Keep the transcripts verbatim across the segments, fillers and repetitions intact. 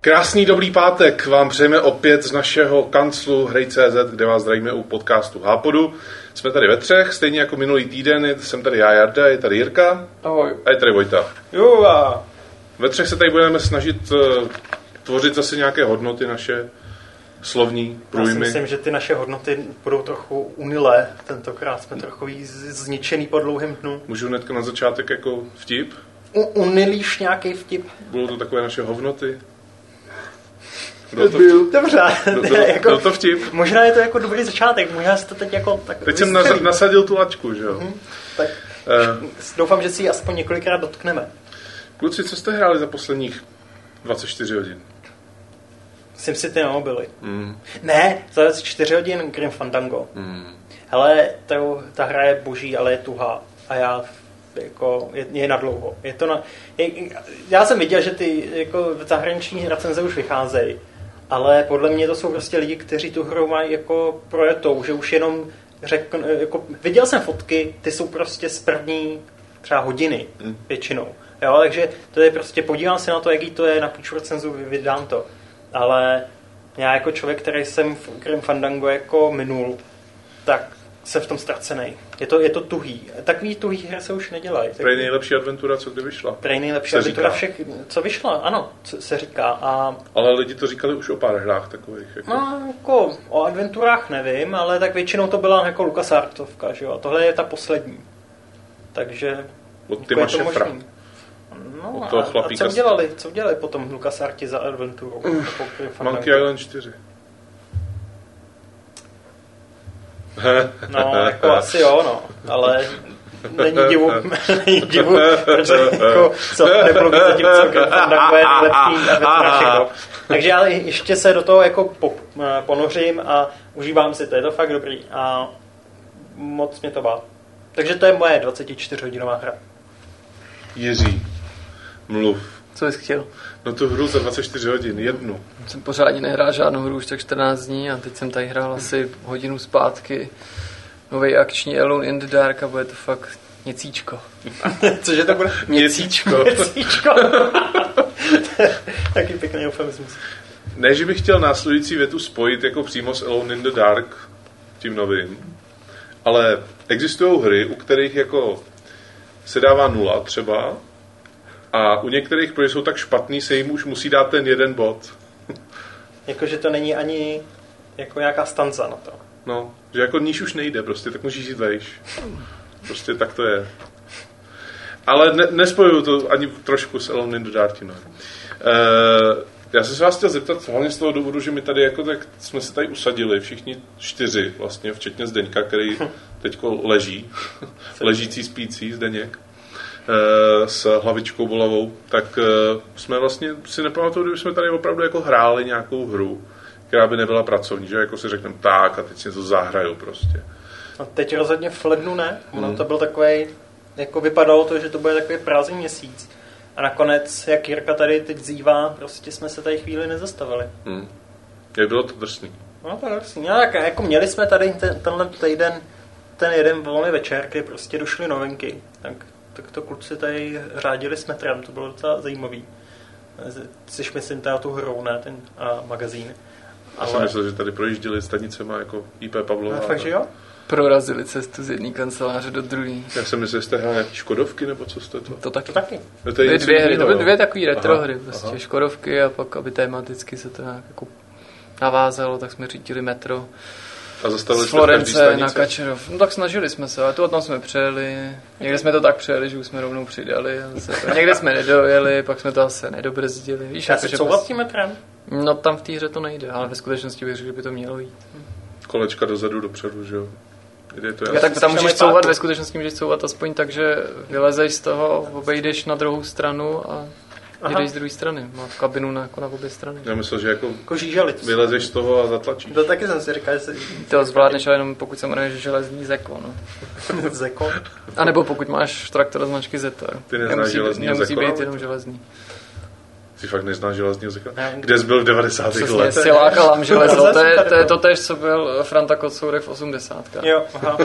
Krásný dobrý pátek vám přejeme opět z našeho kanclu Hrej tečka cé zet, kde vás zdravíme u podcastu Hápodu. Jsme tady ve třech, stejně jako minulý týden, jsem tady já, Jarda, je tady Jirka. Ahoj. A je tady Vojta. Jo a... Ve třech se tady budeme snažit uh, tvořit zase nějaké hodnoty naše, slovní průjmy. Já si myslím, že ty naše hodnoty budou trochu unilé. Tentokrát jsme trochu zničený po dlouhém dnu. Můžu hnedka na začátek jako vtip? U, unilíš nějaký vtip? Budou to takové naše hovnoty? Byl to vtip? Dobře. Byl, byl, jako, byl to vtip? Možná je to jako dobrý začátek. Možná jste teď jako... Tak teď jsem na, nasadil tu laťku, že jo? Mm-hmm. Tak uh, doufám, že si ji aspoň několikrát dotkneme. Kluci, co jste hráli za posledních dvacet čtyři hodin? SimCity na mobily. Mm. Ne, za dvacet čtyři hodin Grim Fandango. Mm. Hele, to, ta hra je boží, ale je tuhá. A já jako, je, je na dlouho. Je to na, je, já jsem viděl, že ty jako, zahraniční recenze už vycházejí, ale podle mě to jsou prostě lidi, kteří tu hru mají jako projetou, že už jenom řekl, jako, viděl jsem fotky, ty jsou prostě z první třeba hodiny mm. většinou. Jo, takže to je prostě, podívám se na to, jaký to je, napíšu recenzu, vydám to. Ale já jako člověk, který jsem v Grim Fandango jako minul, tak jsem v tom ztracený. Je to, je to tuhý. Takový tuhý hry se už nedělají. Prej nejlepší adventura, co kdy vyšla. Prej nejlepší adventura všech, co vyšla, ano, co se říká. A... Ale lidi to říkali už o pár hrách takových. Jako... No, jako o adventurách nevím, ale tak většinou to byla jako LucasArtsovka, že jo. A tohle je ta poslední. Takže... Od Tima Šefra. No a, a co udělali? Co udělali potom LucasArti za adventuru? Uh, Monkey Island čtyři. No, jako asi jo, no, ale není divu, není divu, protože jako co nebylo by zatím, co Grim Fandango je nejlepší adventura všech dob. Takže já ještě se do toho jako ponořím a užívám si to, je to fakt dobrý a moc mě to bá. Takže to je moje dvacetičtyřhodinová hra. Jiří, mluv. Co jsi chtěl? No tu hru za dvacet čtyři hodin, jednu. Jsem pořádně nehrál žádnou hru už tak čtrnáct dní a teď jsem tady hrál asi hodinu zpátky. Nový akční Alone in the Dark a bude to fakt něcíčko. Cože to bude? Něcíčko. Něcíčko. Taky pěkný eufemismus. Ne, že bych chtěl následující větu spojit jako přímo s Alone in the Dark, tím novým, ale existují hry, u kterých jako se dává nula třeba, a u některých, protože jsou tak špatný, se jim už musí dát ten jeden bod. Jakože to není ani jako nějaká stanza na to. No, že jako níž už nejde, prostě, tak musíš jít vejš. Prostě tak to je. Ale ne, nespojuju to ani trošku s Alone in the Dark. No. Uh, já jsem se vás chtěl zeptat, hlavně z toho důvodu, že my tady jako tak jsme se tady usadili, všichni čtyři vlastně, včetně Zdeňka, který teďko leží, ležící, spící Zdeněk, s hlavičkou bolavou, tak jsme vlastně si nepamatuju, kdyby jsme tady opravdu jako hráli nějakou hru, která by nebyla pracovní, že jako si řekneme tak a teď si to zahraju prostě. A teď rozhodně v lednu ne, ono hmm. to byl takovej, jako vypadalo to, že to bude takový prázdný měsíc a nakonec, jak Jirka tady teď zývá, prostě jsme se tady chvíli nezastavili. Hmm. Jak bylo to drsný? No to drsný, no, tak jako měli jsme tady ten, tenhle týden, ten jeden volný večer, kdy prostě došly novinky, tak tak to kluci tady řádili s metrem, to bylo docela zajímavý. Což myslím teda tu hru, ne ten a, magazín. Já jsem myslel, že tady projížděli stanicema jako í pé Pavlova. No, fakt, že jo? Prorazili cestu z jedné kanceláře do druhé. Já jsem myslel, že jste hráli nějaký Škodovky, nebo co jste to? To taky. To taky. To, to byly dvě hry, to byly dvě takové retro hry, prostě aha. Škodovky a pak, aby tematicky se to nějak jako navázalo, tak jsme řídili metro. A zastavili z Florence na Kačerov. No tak snažili jsme se, ale tu tam jsme přejeli. Někde jsme to tak přejeli, že už jsme rovnou přidali. To, někde jsme nedojeli, pak jsme to asi nedobrzdili. Víš, já se couvat tím metrem? No tam v té hře to nejde, ale ve skutečnosti bych řekl, že by to mělo jít. Kolečka dozadu, dopředu, že jo? Jde to já tak tam můžeš couvat, ve skutečnosti můžeš couvat aspoň tak, že vylezeš z toho, obejdeš na druhou stranu a jdeš z druhé strany. Má kabinu na, jako na obě strany. Já myslel, že jako, jako vylezeš z toho a zatlačíš. To taky jsem si říkal, že se... To zvládneš, ale jenom pokud se jmenuješ železný Zeko, no. Zeko? A nebo pokud máš traktor značky Zeta. Ty neznáš železný nemusí Zeko? Nemusí být jenom železný. Jsi fakt nezná železního zekona? Kde jsi byl v devadesátých letech? Přesně, silák a lam železo. To je, to je to tež, co byl Franta Kocourek v osmdesátkách. Jo, aha.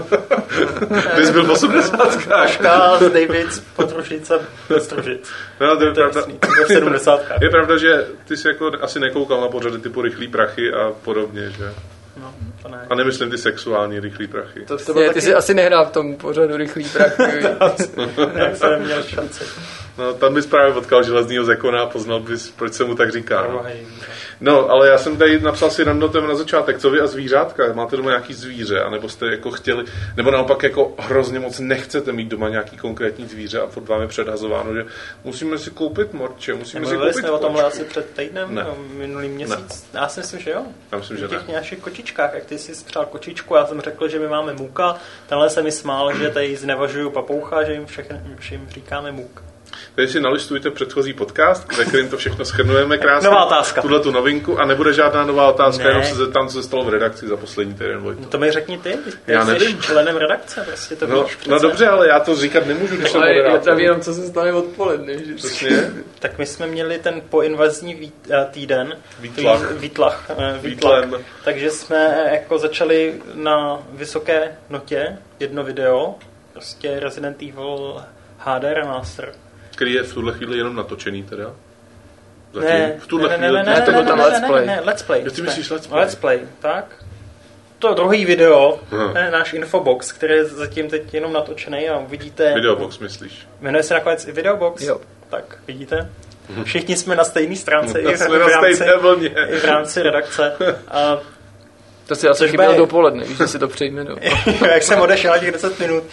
Ty jsi byl v osmdesátkách. Aška z Davids, Potrušice, Bestružic. No, to je, to je pravda. V sedmdesátkách. Je pravda, že ty jsi jako asi nekoukal na pořady typu Rychlý prachy a podobně, že? No, to ne. A nemyslím ty sexuální rychlý prachy. To to ty taky... jsi asi nehrál v tom pořadu Rychlý prachy. Jak jsem neměl šanci. No, tam bys právě potkal železního zekona a poznal bys, proč se mu tak říká. No, no ale já jsem tady napsal si randotem na začátek, co vy a zvířátka? Máte doma nějaký zvíře? A nebo jste jako chtěli, nebo naopak jako hrozně moc nechcete mít doma nějaký konkrétní zvíře a furt vám je předhazováno, že musíme si koupit morče, musíme si koupit jsme kočku. o tomhle asi před týdnem, ne. no, minulý měsíc. Ne. Já si myslím, že jo. Já myslím, že v těch ne. nějakých kočičkách, jak ty jsi spřál kočičku, já jsem řekl, že my máme muka, tenhle se mi smál, že tady znevažuju papoucha, že jim všechny, všim říkáme muk. Tady si nalistujte předchozí podcast, ve kterým to všechno shrnujeme krásně. Nová otázka. Tuhle tu novinku a nebude žádná nová otázka, ne. Jenom se zeptám, co se stalo v redakci za poslední týden. No to mi řekni ty, ty já jsi nevím. členem redakce, prostě to no, víš. No dobře, ale já to říkat nemůžu, když jsem ale moderátor. Já tam jenom, co se stane odpoledne. Že? Přesně. Tak my jsme měli ten poinvazní týden. Výtlach. Výtlach. Výtlach. Takže jsme jako začali na vysoké notě jedno video, prostě Resident Evil H D Remaster. Který je v tuhle chvíli jenom natočený teda? Zatím? Ne, v tuhle ne, chvíli. ne, ne, ne, to byl tam ne, Let's ne, Play. Ne, ne, Let's Play. Jo, ty myslíš Let's Play? Let's Play, tak. To druhý video, Aha. ne, náš infobox, který je zatím teď jenom natočený a uvidíte... Videobox myslíš? Jmenuje se nakonec i Videobox? Jo. Tak, vidíte? Všichni jsme na stejné stránce, i, v, jsme v na rámci, stejné vlně. i v rámci redakce. A to si asi chyběl bude... dopoledne, víš, že si to přejmenul. Jak jsem odešel těch deset minut.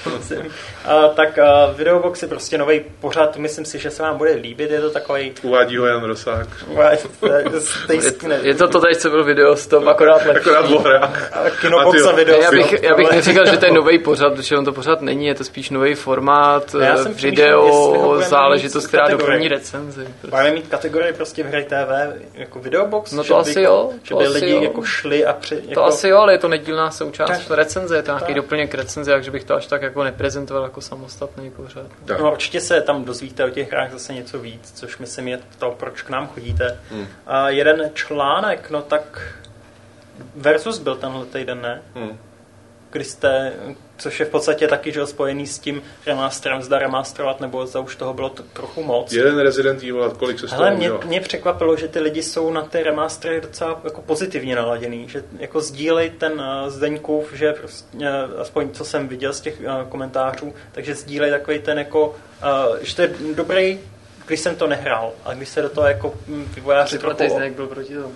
a, tak a, Videobox je prostě nový pořad, myslím si, že se vám bude líbit, je to takový... Uvádí ho Jan Rosák. je, je to to tady, co byl video stop, akorát lepší. Akorát o hrách. Kinobox a video. Já bych, já bych neříkal, že to je nový pořad, protože on to pořád není, je to spíš nový formát, video, záležitost, která doplní recenzi. Máme mít kategorii prostě v hry T V, jako Videobox, no to asi jo. Že by lidi jako šli a při... To asi jo, ale je to nedílná součást recenze, je to nějaký doplněk recenze, takže bych to až tak jako neprezentoval jako samostatný pořad. No určitě se tam dozvíte o těch hrách zase něco víc, což myslím je to, proč k nám chodíte. Hmm. A jeden článek, no tak Versus byl tenhle týden, ne? Hmm. Kdy jste, což je v podstatě taky, že spojený s tím remasterem, zda remasterovat, nebo za už toho bylo to trochu moc. Jeden Resident Evil a kolik se z toho mě, mě překvapilo, že ty lidi jsou na ty remastery docela jako pozitivně naladěný, že jako sdílej ten uh, Zdeňkův, že prostě, uh, aspoň co jsem viděl z těch uh, komentářů, takže sdílej takový ten jako, uh, že to je dobrý, když jsem to nehrál, a když se do toho jako vývojáři trochu... Zdeněk byl proti tomu.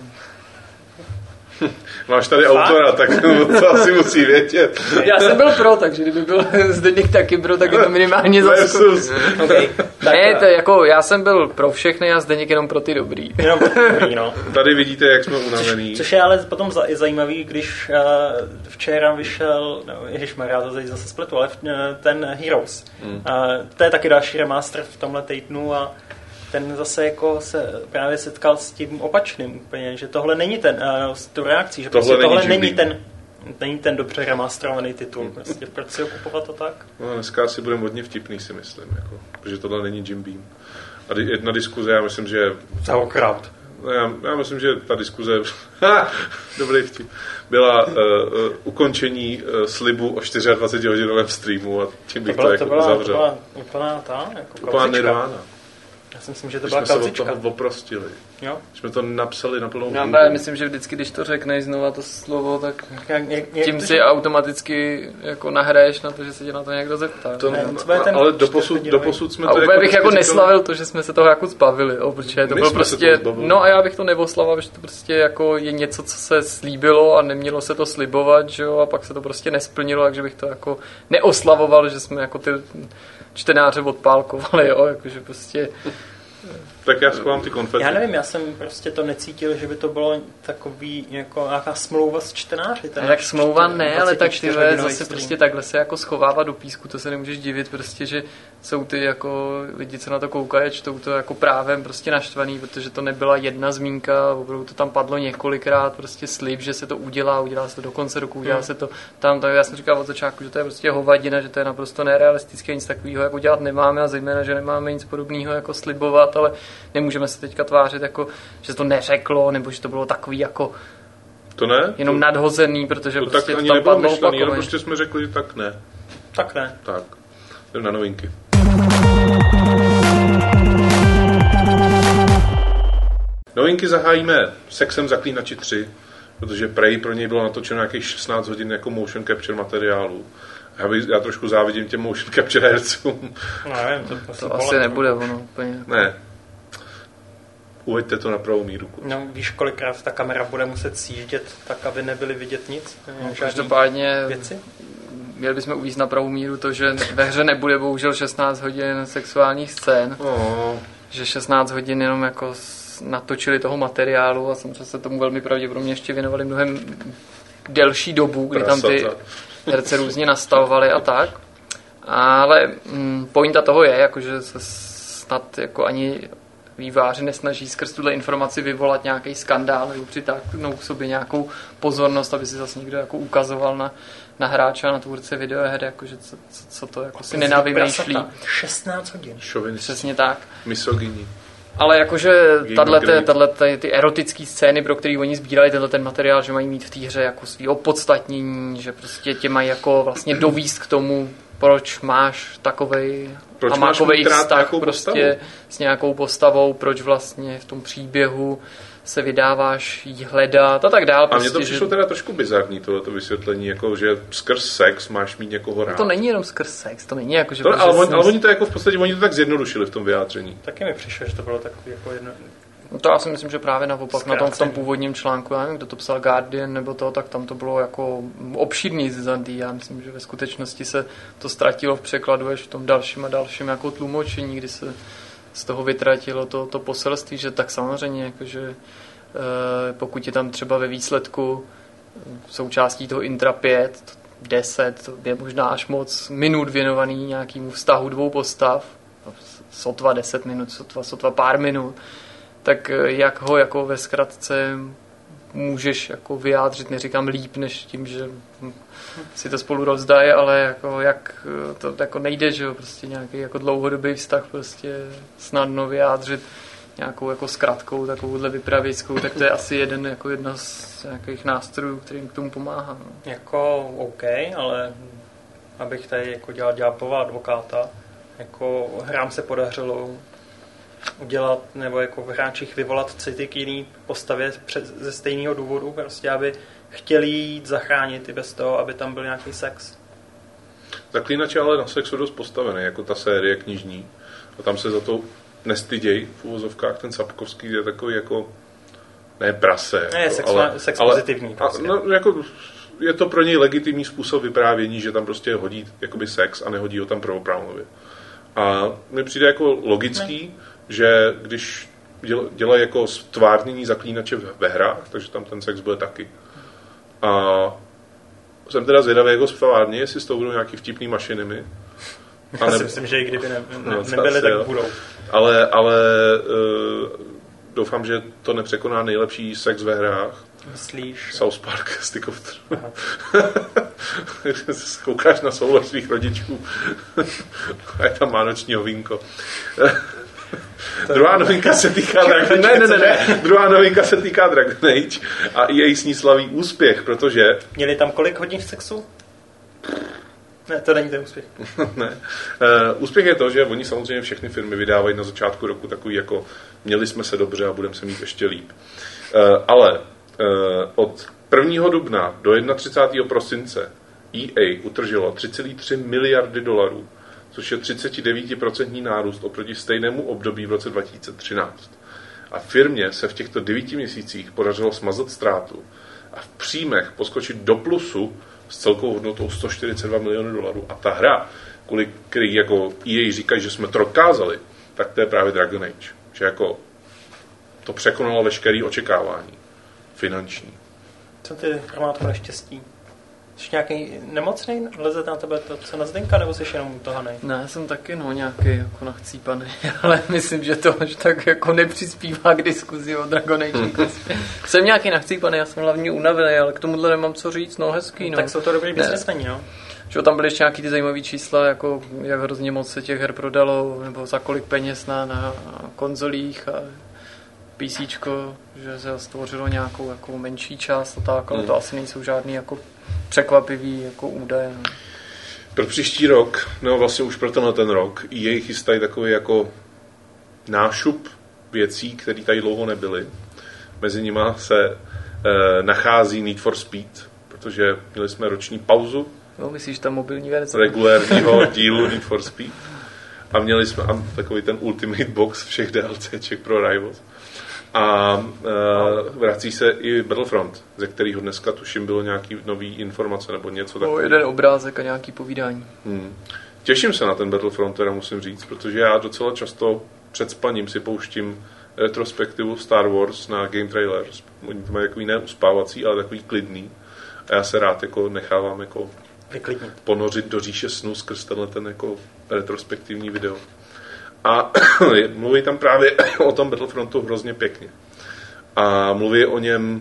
Máš tady Fakt? Autora, tak to asi musí vědět. Já jsem byl pro, takže kdyby byl Zdeněk taky pro, tak je to minimálně Versus. Okay. Ne, to jako, já jsem byl pro všechny a Zdeněk jenom pro ty dobrý. Jenom pro ty dobrý, no. Tady vidíte, jak jsme unavený. Což, což je ale potom zajímavý, když uh, včera vyšel, no, ježišmarja, to teď zase spletu, ale uh, ten Heroes. Hmm. Uh, to je taky další remaster v tomhle týdnu a ten zase jako se právě setkal s tím opačným úplně, že tohle není ten, uh, s tou reakcí, že tohle, prostě není, tohle není ten není ten dobře remasterovaný titul. Hmm. Prostě proč si ho kupovat to tak? No, dneska asi budeme hodně vtipný, si myslím, jako, protože tohle není Jim Beam. A jedna diskuze, já myslím, že... Sauerkraut. Já, já myslím, že ta diskuze... Dobrý vtip. Byla uh, uh, ukončení uh, slibu o dvacet hodinovém streamu a tím bych to, to, to jako uzavřel. To byla úplná ta, jako úplná nirvána. Já si myslím, že to My byla jsme kauzička. se od toho oprostili. Jo? Jsme to napsali na plnou Já právě myslím, že vždycky, když to řekneš znova to slovo, tak jak, jak, tím si že... automaticky jako nahraješ na to, že se tě na to někdo zeptá. To, ne, ale doposud, doposud jsme a to... A úplně bych jako neslavil to, že jsme se toho jako zbavili, jo, protože to bylo prostě... No a já bych to neoslavoval, že to prostě jako je něco, co se slíbilo a nemělo se to slibovat, že jo, a pak se to prostě nesplnilo, takže bych to jako neoslavoval, že jsme jako ty čtenáře odpálkovali, jo, jakože prostě... Tak já schovám ty konfety. Já nevím, já jsem prostě to necítil, že by to bylo takový, jako nějaká smlouva s čtenáři. Tak smlouva ne, ale tak ty zase prostě takhle se jako schovává do písku, to se nemůžeš divit prostě, že jsou ty jako lidi, co na to koukají, čtou to jako právem prostě naštvaný, protože to nebyla jedna zmínka, opravdu to tam padlo několikrát, prostě slib, že se to udělá, udělá se to do konce roku, udělá hmm. se to tam, tak já jsem říkal od začátku, že to je prostě hovadina, že to je naprosto nerealistické, nic takového jako dělat nemáme a zejména, že nemáme nic podobného jako slibovat. dělat, ale nemůžeme se teďka tvářit, jako, že to neřeklo, nebo že to bylo takový jako to ne? jenom to, nadhozený, protože to prostě tak ani to tam padlo myšlený, opakovaně. Prostě jsme řekli, tak ne. Tak ne. Tak, jdem na novinky. Novinky zahájíme Sexem zaklínači tři, protože Prey pro něj bylo natočeno nějakých šestnáct hodin jako motion capture materiálu. Já, bych, já trošku závidím těm motion capture hercům. No, nevím, to, to, to asi nebude ono úplně. Ne. Uveďte to na pravou míru. No, víš, kolikrát ta kamera bude muset sjíždět, tak aby nebyly vidět nic? No, každopádně věci? Měli bychom uvíct na pravou míru to, že ve hře nebude bohužel šestnáct hodin sexuálních scén. Oh. Že šestnáct hodin jenom jako natočili toho materiálu a samozřejmě se tomu velmi pravděpodobně ještě věnovali mnohem delší dobu, kdy tam ty herce různě nastavovali a tak. Ale mm, pointa toho je, jako, že se snad jako ani výváři nesnaží skrz tuhle informaci vyvolat nějaký skandál nebo přitáhnout k sobě nějakou pozornost, aby si zase někdo jako ukazoval na, na hráče a na tvůrce videoher, jakože co, co, co to jako si nenavymýšlí. šestnáct hodin. Šovinist. Přesně tak. Misogyní. Ale jakože tato ty, ty erotické scény, pro které oni sbírali tenhle ten materiál, že mají mít v té hře jako svý opodstatnění, že prostě tě mají jako vlastně dovíst k tomu, proč máš takovej proč a mákovej vztah prostě postavu? S nějakou postavou, proč vlastně v tom příběhu se vydáváš jí hledat a tak dál. A prostě, mně to přišlo že... teda trošku bizarní tohleto vysvětlení, jako že skrz sex máš mít někoho rád. No to není jenom skrz sex, to není jako, že... To, ale, on, ale oni to jako v podstatě, oni to tak zjednodušili v tom vyjádření. Taky mi přišlo, že to bylo takový jako jedno... No to já si myslím, že právě naopak na tom, v tom původním článku, já nevím, kdo to psal, Guardian nebo to, tak tam to bylo jako obšírný zizantý. Já myslím, že ve skutečnosti se to ztratilo v překladu až v tom dalším a dalším jako tlumočení, kdy se z toho vytratilo to, to poselství, že tak samozřejmě, jakože pokud je tam třeba ve výsledku součástí toho intra pět, deset, to je možná až moc minut věnovaný nějakému vztahu dvou postav, sotva deset minut, sotva, sotva pár minut, tak jak ho jako ve zkratce můžeš jako vyjádřit, neříkám líp, než tím, že si to spolu rozdají, ale jako jak to jako nejde, že jo, prostě nějaký jako dlouhodobý vztah prostě snadno vyjádřit nějakou jako zkratkou, takovouhle vypravějskou, tak to je asi jeden, jako jedna z nějakých nástrojů, kterým k tomu pomáhá. No. Jako OK, ale abych tady jako dělal ďáblova advokáta, jako hrám se podařilo udělat, nebo jako v hráčích vyvolat city k jiný postavě před, ze stejného důvodu, prostě aby chtěli jít zachránit i bez toho, aby tam byl nějaký sex. Zaklínač je ale na sexu dost postavený, jako ta série knižní. A tam se za to nestyděj v uvozovkách, ten Sapkovský je takový jako ne prase. Ne, jako, sex, ale, sex ale, pozitivní. Prostě. A, no, jako, je to pro něj legitimní způsob vyprávění, že tam prostě hodí jakoby sex a nehodí ho tam prvoplánově. A mi přijde jako logický, ne. že když dělají jako stvárnění zaklínače ve hrách, takže tam ten sex bude taky. A jsem teda zvědavý jako stvárně, jestli s tou budou nějaký vtipný mašinami. Já si myslím, že i kdyby ne, ne, no, nebyly, tak jo. budou. Ale, ale uh, doufám, že to nepřekoná nejlepší sex ve hrách. Myslíš? South Park, Stick of Truth. Koukáš na souhlas svých rodičů a je tam vánoční vínko. Druhá novinka se týká Dragon ne, ne, ne, ne. Druhá novinka se týká Dragon Age a E A s ní slaví úspěch, protože... Měli tam kolik hodin sexu? Ne, to není ten úspěch. ne. Uh, úspěch je to, že oni samozřejmě všechny firmy vydávají na začátku roku takový jako měli jsme se dobře a budeme se mít ještě líp. Uh, ale uh, od prvního dubna do třicátého prvního prosince E A utržilo tři celé tři miliardy dolarů, což je třicet devět procent nárůst oproti stejnému období v roce dva tisíce třináct. A firmě se v těchto devíti měsících podařilo smazat ztrátu a v příjmech poskočit do plusu s celkovou hodnotou sto čtyřicet dva milionů dolarů. A ta hra, kvůli který jako E A říkají, že jsme to dokázali, tak to je právě Dragon Age. Že jako to překonalo veškeré očekávání finanční. Co ty, Armátko, neštěstí? Jsi nějaký nemocný? Leze na tebe to, co na Zdenka, nebo jsi jenom utahanej? Ne, já jsem taky no, nějaký jako nachcípaný, ale myslím, že to až tak jako nepřispívá k diskuzi o Dragon Age. Jsem nějaký nachcípaný, já jsem hlavně unavený, ale k tomuhle nemám co říct, no hezký. No. Tak jsou to dobrý biznesmeni, no. Že tam byly ještě nějaký ty zajímavé čísla, jako jak hrozně moc se těch her prodalo, nebo za kolik peněz na, na konzolích a PCčko, že se stvořilo nějakou jako menší část a tak, ale hmm. to asi nejsou žádný jako překvapivý jako údaje. No. Pro příští rok, no vlastně už pro tenhle ten rok, E A chystají takový jako nášup věcí, které tady dlouho nebyly. Mezi nima se e, nachází Need for Speed, protože měli jsme roční pauzu. No, myslíš ta mobilní verze? Regulérního dílu Need for Speed. A měli jsme takový ten Ultimate Box všech DLCček pro Rivals. A e, vrací se i Battlefront, ze kterého dneska tuším bylo nějaký nový informace nebo něco takového. No, jeden obrázek a nějaký povídání. Hmm. Těším se na ten Battlefront, teda musím říct, protože já docela často před spaním si pouštím retrospektivu Star Wars na Game Trailers. Oni to mají takový ne uspávací, ale takový klidný. A já se rád jako nechávám jako vyklidnit, ponořit do říše snu skrz tenhle ten jako retrospektivní video. A mluví tam právě o tom Battlefrontu hrozně pěkně. A mluví o něm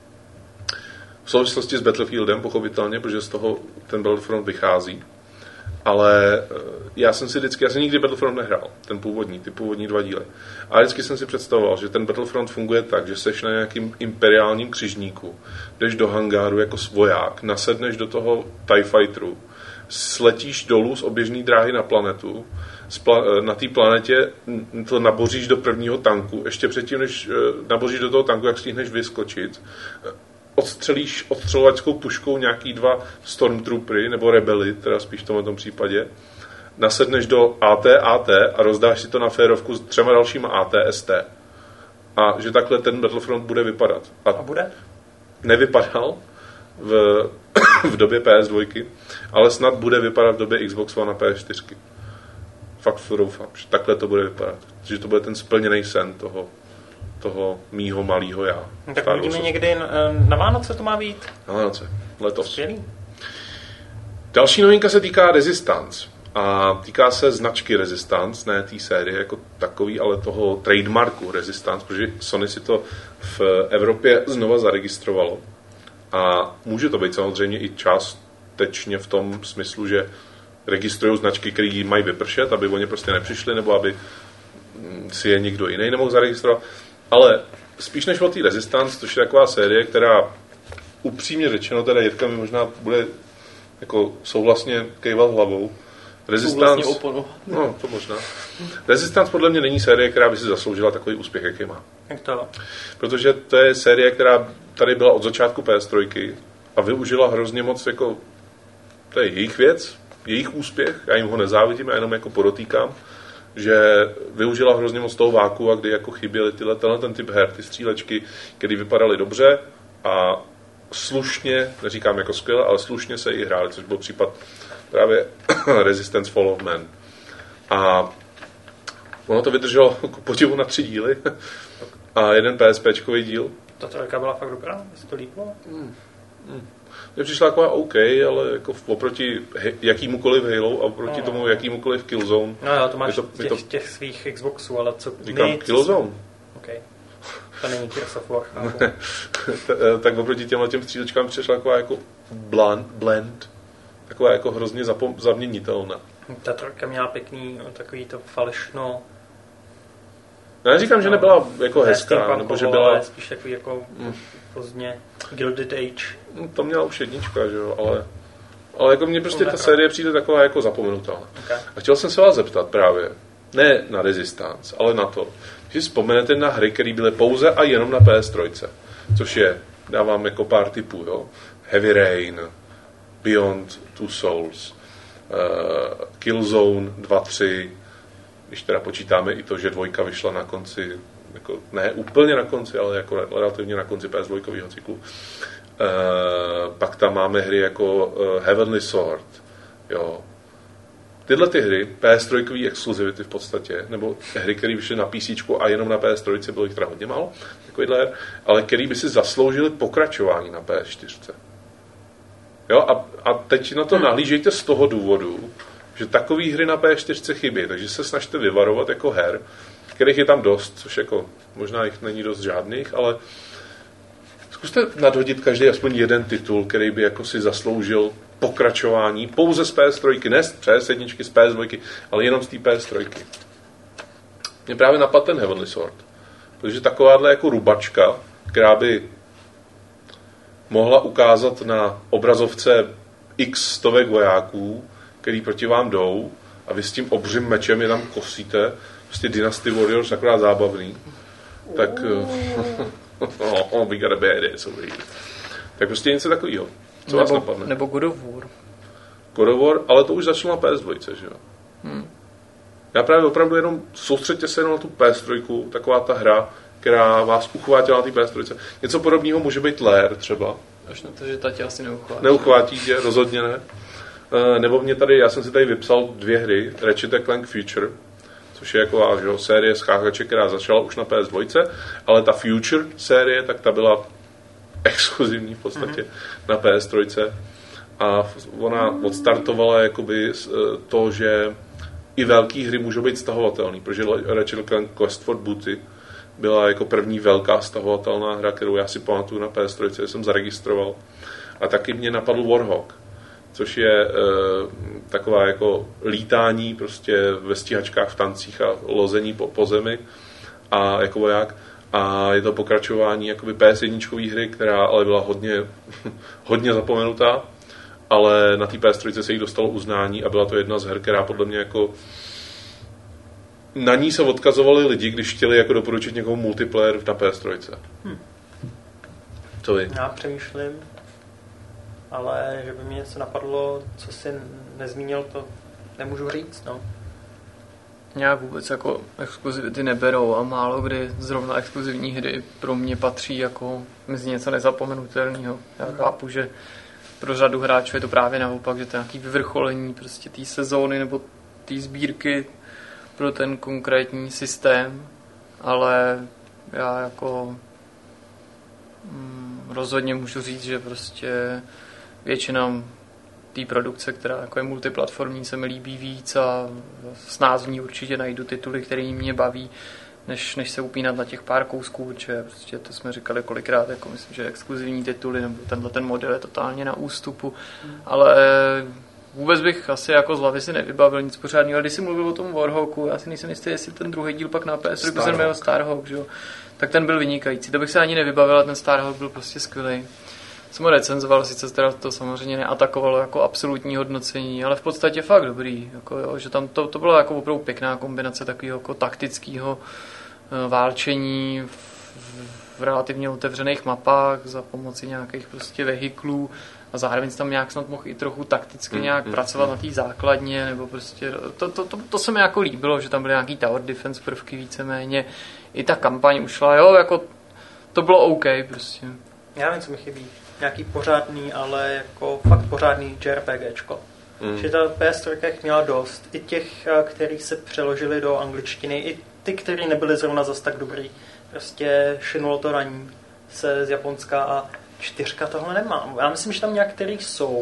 v souvislosti s Battlefieldem, pochopitelně, protože z toho ten Battlefront vychází. Ale já jsem si vždycky, já jsem nikdy Battlefront nehrál, ten původní, ty původní dva díly. A vždycky jsem si představoval, že ten Battlefront funguje tak, že seš na nějakým imperiálním křižníku, jdeš do hangáru jako voják, nasedneš do toho TIE Fighteru, sletíš dolů z oběžné dráhy na planetu, na té planetě to naboříš do prvního tanku, ještě předtím, než naboříš do toho tanku, jak stihneš vyskočit, odstřelíš odstřelovačskou puškou nějaký dva stormtroopery, nebo rebely, teda spíš v tomhle případě, nasedneš do A T A T a rozdáš si to na férovku s třema dalšíma A T S T. A že takhle ten Battlefront bude vypadat. A, a bude? Nevypadal v, v době P S dva, ale snad bude vypadat v době Xbox One a P S čtyři. Fakt doufám, že takhle to bude vypadat. Že to bude ten splněný sen toho toho mýho malýho já. No, tak uvidíme někdy na Vánoce to má být? Na Vánoce, letos. Skvělý. Další novinka se týká Resistance. A týká se značky Resistance, ne té série jako takový, ale toho trademarku Resistance, protože Sony si to v Evropě znova zaregistrovalo. A může to být samozřejmě i částečně v tom smyslu, že registrují značky, které mají vypršet, aby oni prostě nepřišli, nebo aby si je někdo jiný nemohl zaregistrovat. Ale spíš než o té Resistance, což je taková série, která upřímně řečeno, teda Jirka mi možná bude jako souhlasně kejvat hlavou. Resistance, no to možná. Resistance podle mě není série, která by si zasloužila takový úspěch, jaký má. Jak to? Protože to je série, která tady byla od začátku P S tři a využila hrozně moc jako, to je jejich věc, jejich úspěch, já jim ho nezávidím, já jenom jako podotýkám, že využila hrozně moc toho váku a kdy jako chyběly tyhle, tenhle ten typ her, ty střílečky, které vypadaly dobře a slušně, neříkám jako skvěle, ale slušně se i hrály, což byl případ právě Resistance Fall of Man. A ono to vydrželo k podivu na tři díly a jeden PSPčkový díl. Ta trojka byla fakt dobrá, jestli to líbilo? Hmm. Hmm. Mně přišla taková OK, ale jako oproti jakýmukoliv Halo a oproti no. tomu jakýmukoliv Killzone. No jo, to máš to, těch, to... těch svých Xboxů, ale co... Říkám my, Killzone. OK. To není Gears of War. Tak oproti těmhle těm střílečkám přišla taková jako blend, blend taková jako hrozně zapom- zaměnitelná. Ta trojka měla pěkný takový to falešno... Já neříkám, že nebyla jako hezká, nebo že byla... Ale spíš takový jako mm. pozdně Gilded Age. No, to měla už jednička, že jo, ale... Ale jako mně prostě ta série přijde taková jako zapomenutá. Okay. A chtěl jsem se vás zeptat právě, ne na Resistance, ale na to, že vzpomenete na hry, které byly pouze a jenom na P S tři, což je, dávám jako pár tipů, jo, Heavy Rain, Beyond Two Souls, uh, Killzone dva tři, když teda počítáme i to, že dvojka vyšla na konci, jako, ne úplně na konci, ale jako relativně na konci P S dva cyklu. Uh, pak tam máme hry jako uh, Heavenly Sword, jo. Tyhle ty hry, P S tři exkluzivity v podstatě, nebo hry, které vyšly na P C a jenom na P S tři, bylo jich teda hodně málo, takovýhle her, ale který by si zasloužili pokračování na P S čtyři. Jo, a, a teď na to nahlížejte z toho důvodu, že takový hry na P S čtyři chybí, takže se snažte vyvarovat jako her, kterých je tam dost, což jako možná jich není dost žádných, ale zkuste nadhodit každý aspoň jeden titul, který by jako si zasloužil pokračování pouze z P S tři, ne z P S jedna, z P S dva, ale jenom z té P S tři. Mě právě napadl ten Heavenly Sword. Protože takováhle jako rubačka, která by mohla ukázat na obrazovce x stovek vojáků, který proti vám jdou a vy s tím obřím mečem je tam kosíte, prostě Dynasty Warriors akorát zábavný, tak oh, we got a badass over here. Tak prostě něco takového. Co nebo, vás napadne? Nebo God of War. God of War, ale to už začalo na P S dva, že jo? Hmm. Já právě opravdu jenom soustřeďte se jenom na tu P S tři, taková ta hra, která vás uchvátila na té P S tři. Něco podobného může být Lair třeba. Až na to, že ta tě asi neuchvátí. Neuchvátí tě, rozhodně ne. E, nebo mě tady, já jsem si tady vypsal dvě hry, Ratchet and Clank Future, což je jako že jo, série schákače, která začala už na P S dva, ale ta Future série, tak ta byla exkluzivní v podstatě mm-hmm. na P S tři. A ona odstartovala jakoby to, že i velké hry můžou být stahovatelné, protože Ratchet and Clank Quest for Booty byla jako první velká stahovatelná hra, kterou já si pamatuju na P S tři, jsem zaregistroval. A taky mě napadl Warhawk, což je e, taková jako lítání prostě ve stíhačkách v tancích a lození po, po zemi a jako voják. A je to pokračování jakoby P S jedna hry, která ale byla hodně, hodně zapomenutá, ale na té P S tři se jí dostalo uznání a byla to jedna z her, která podle mě jako na ní se odkazovali lidi, když chtěli jako doporučit někomu multiplayer na P S tři. Hmm. Co vy? Já přemýšlím, ale že by mě něco napadlo, co si nezmínil, to nemůžu říct, no. Nějak vůbec jako exkluzivity neberou a málo kdy zrovna exkluzivní hry pro mě patří jako mezi něco nezapomenutelného. Já okay. chápu, že pro řadu hráčů je to právě naopak, že to je nějaký vyvrcholení prostě té sezóny nebo té sbírky pro ten konkrétní systém, ale já jako mm, rozhodně můžu říct, že prostě většina té produkce, která jako je multiplatformní, se mi líbí víc a snáz v ní určitě najdu tituly, které mě baví, než, než se upínat na těch pár kousků, protože prostě to jsme říkali kolikrát, jako myslím, že exkluzivní tituly nebo tenhle ten model je totálně na ústupu, hmm. ale vůbec bych asi jako z hlavy si nevybavil nic pořádného, ale když jsi mluvil o tom Warhawku, já si nejsem jistý, jestli ten druhý díl pak na P S tři se jmenuje Starhawk, že jo? Tak ten byl vynikající, to bych se ani nevybavil, ale ten Starhawk byl prostě skvělý. Jsem ho recenzoval, sice teda to samozřejmě neatakovalo jako absolutní hodnocení, ale v podstatě fakt dobrý, jako jo, že tam to, to byla jako opravdu pěkná kombinace takového jako taktického uh, válčení v, v relativně otevřených mapách za pomoci nějakých prostě vehiklů a zároveň tam nějak snad mohl i trochu takticky mm, nějak mm, pracovat mm. na té základně, nebo prostě to, to, to, to se mi jako líbilo, že tam byly nějaký tower defense prvky víceméně, i ta kampaň ušla, jo, jako to bylo OK prostě. Já nevím, co mi chybí. Nějaký pořádný, ale jako fakt pořádný JRPGčko. Mm. Že ta P S tři měla dost. I těch, kteří se přeložili do angličtiny, i ty, kteří nebyli zrovna zas tak dobrý. Prostě šinulo to na ní se z Japonska a čtyřka tohle nemám. Já myslím, že tam některý jsou,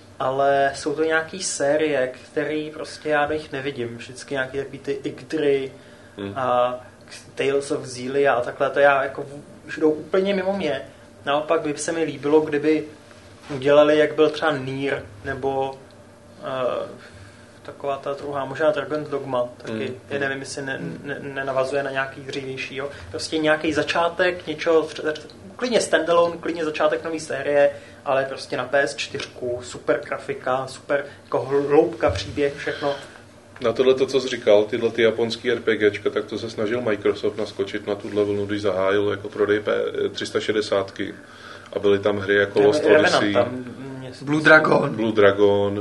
ale jsou to nějaký série, který prostě já do nich nevidím. Vždycky nějaký takový ty Igdry mm. a Tales of Xillia a takhle. To já jako jdou úplně mimo mě. Naopak by se mi líbilo, kdyby udělali, jak byl třeba Nier, nebo uh, taková ta druhá, možná Dragon's Dogma, taky, mm. já nevím, jestli ne, ne, nenavazuje na nějaký dřívější, jo. Prostě nějaký začátek, něčeho, klidně standalone, klidně začátek nový série, ale prostě na P S čtyři, super grafika, super jako hloubka, příběh, všechno. Na tohle to, co jsi říkal, tyhle ty japonský RPGčka, tak to se snažil Microsoft naskočit na tuhle vlnu, když zahájil jako prodej tři sta šedesát a byly tam hry jako Lost Odyssey, Blue Dragon, Blue Dragon,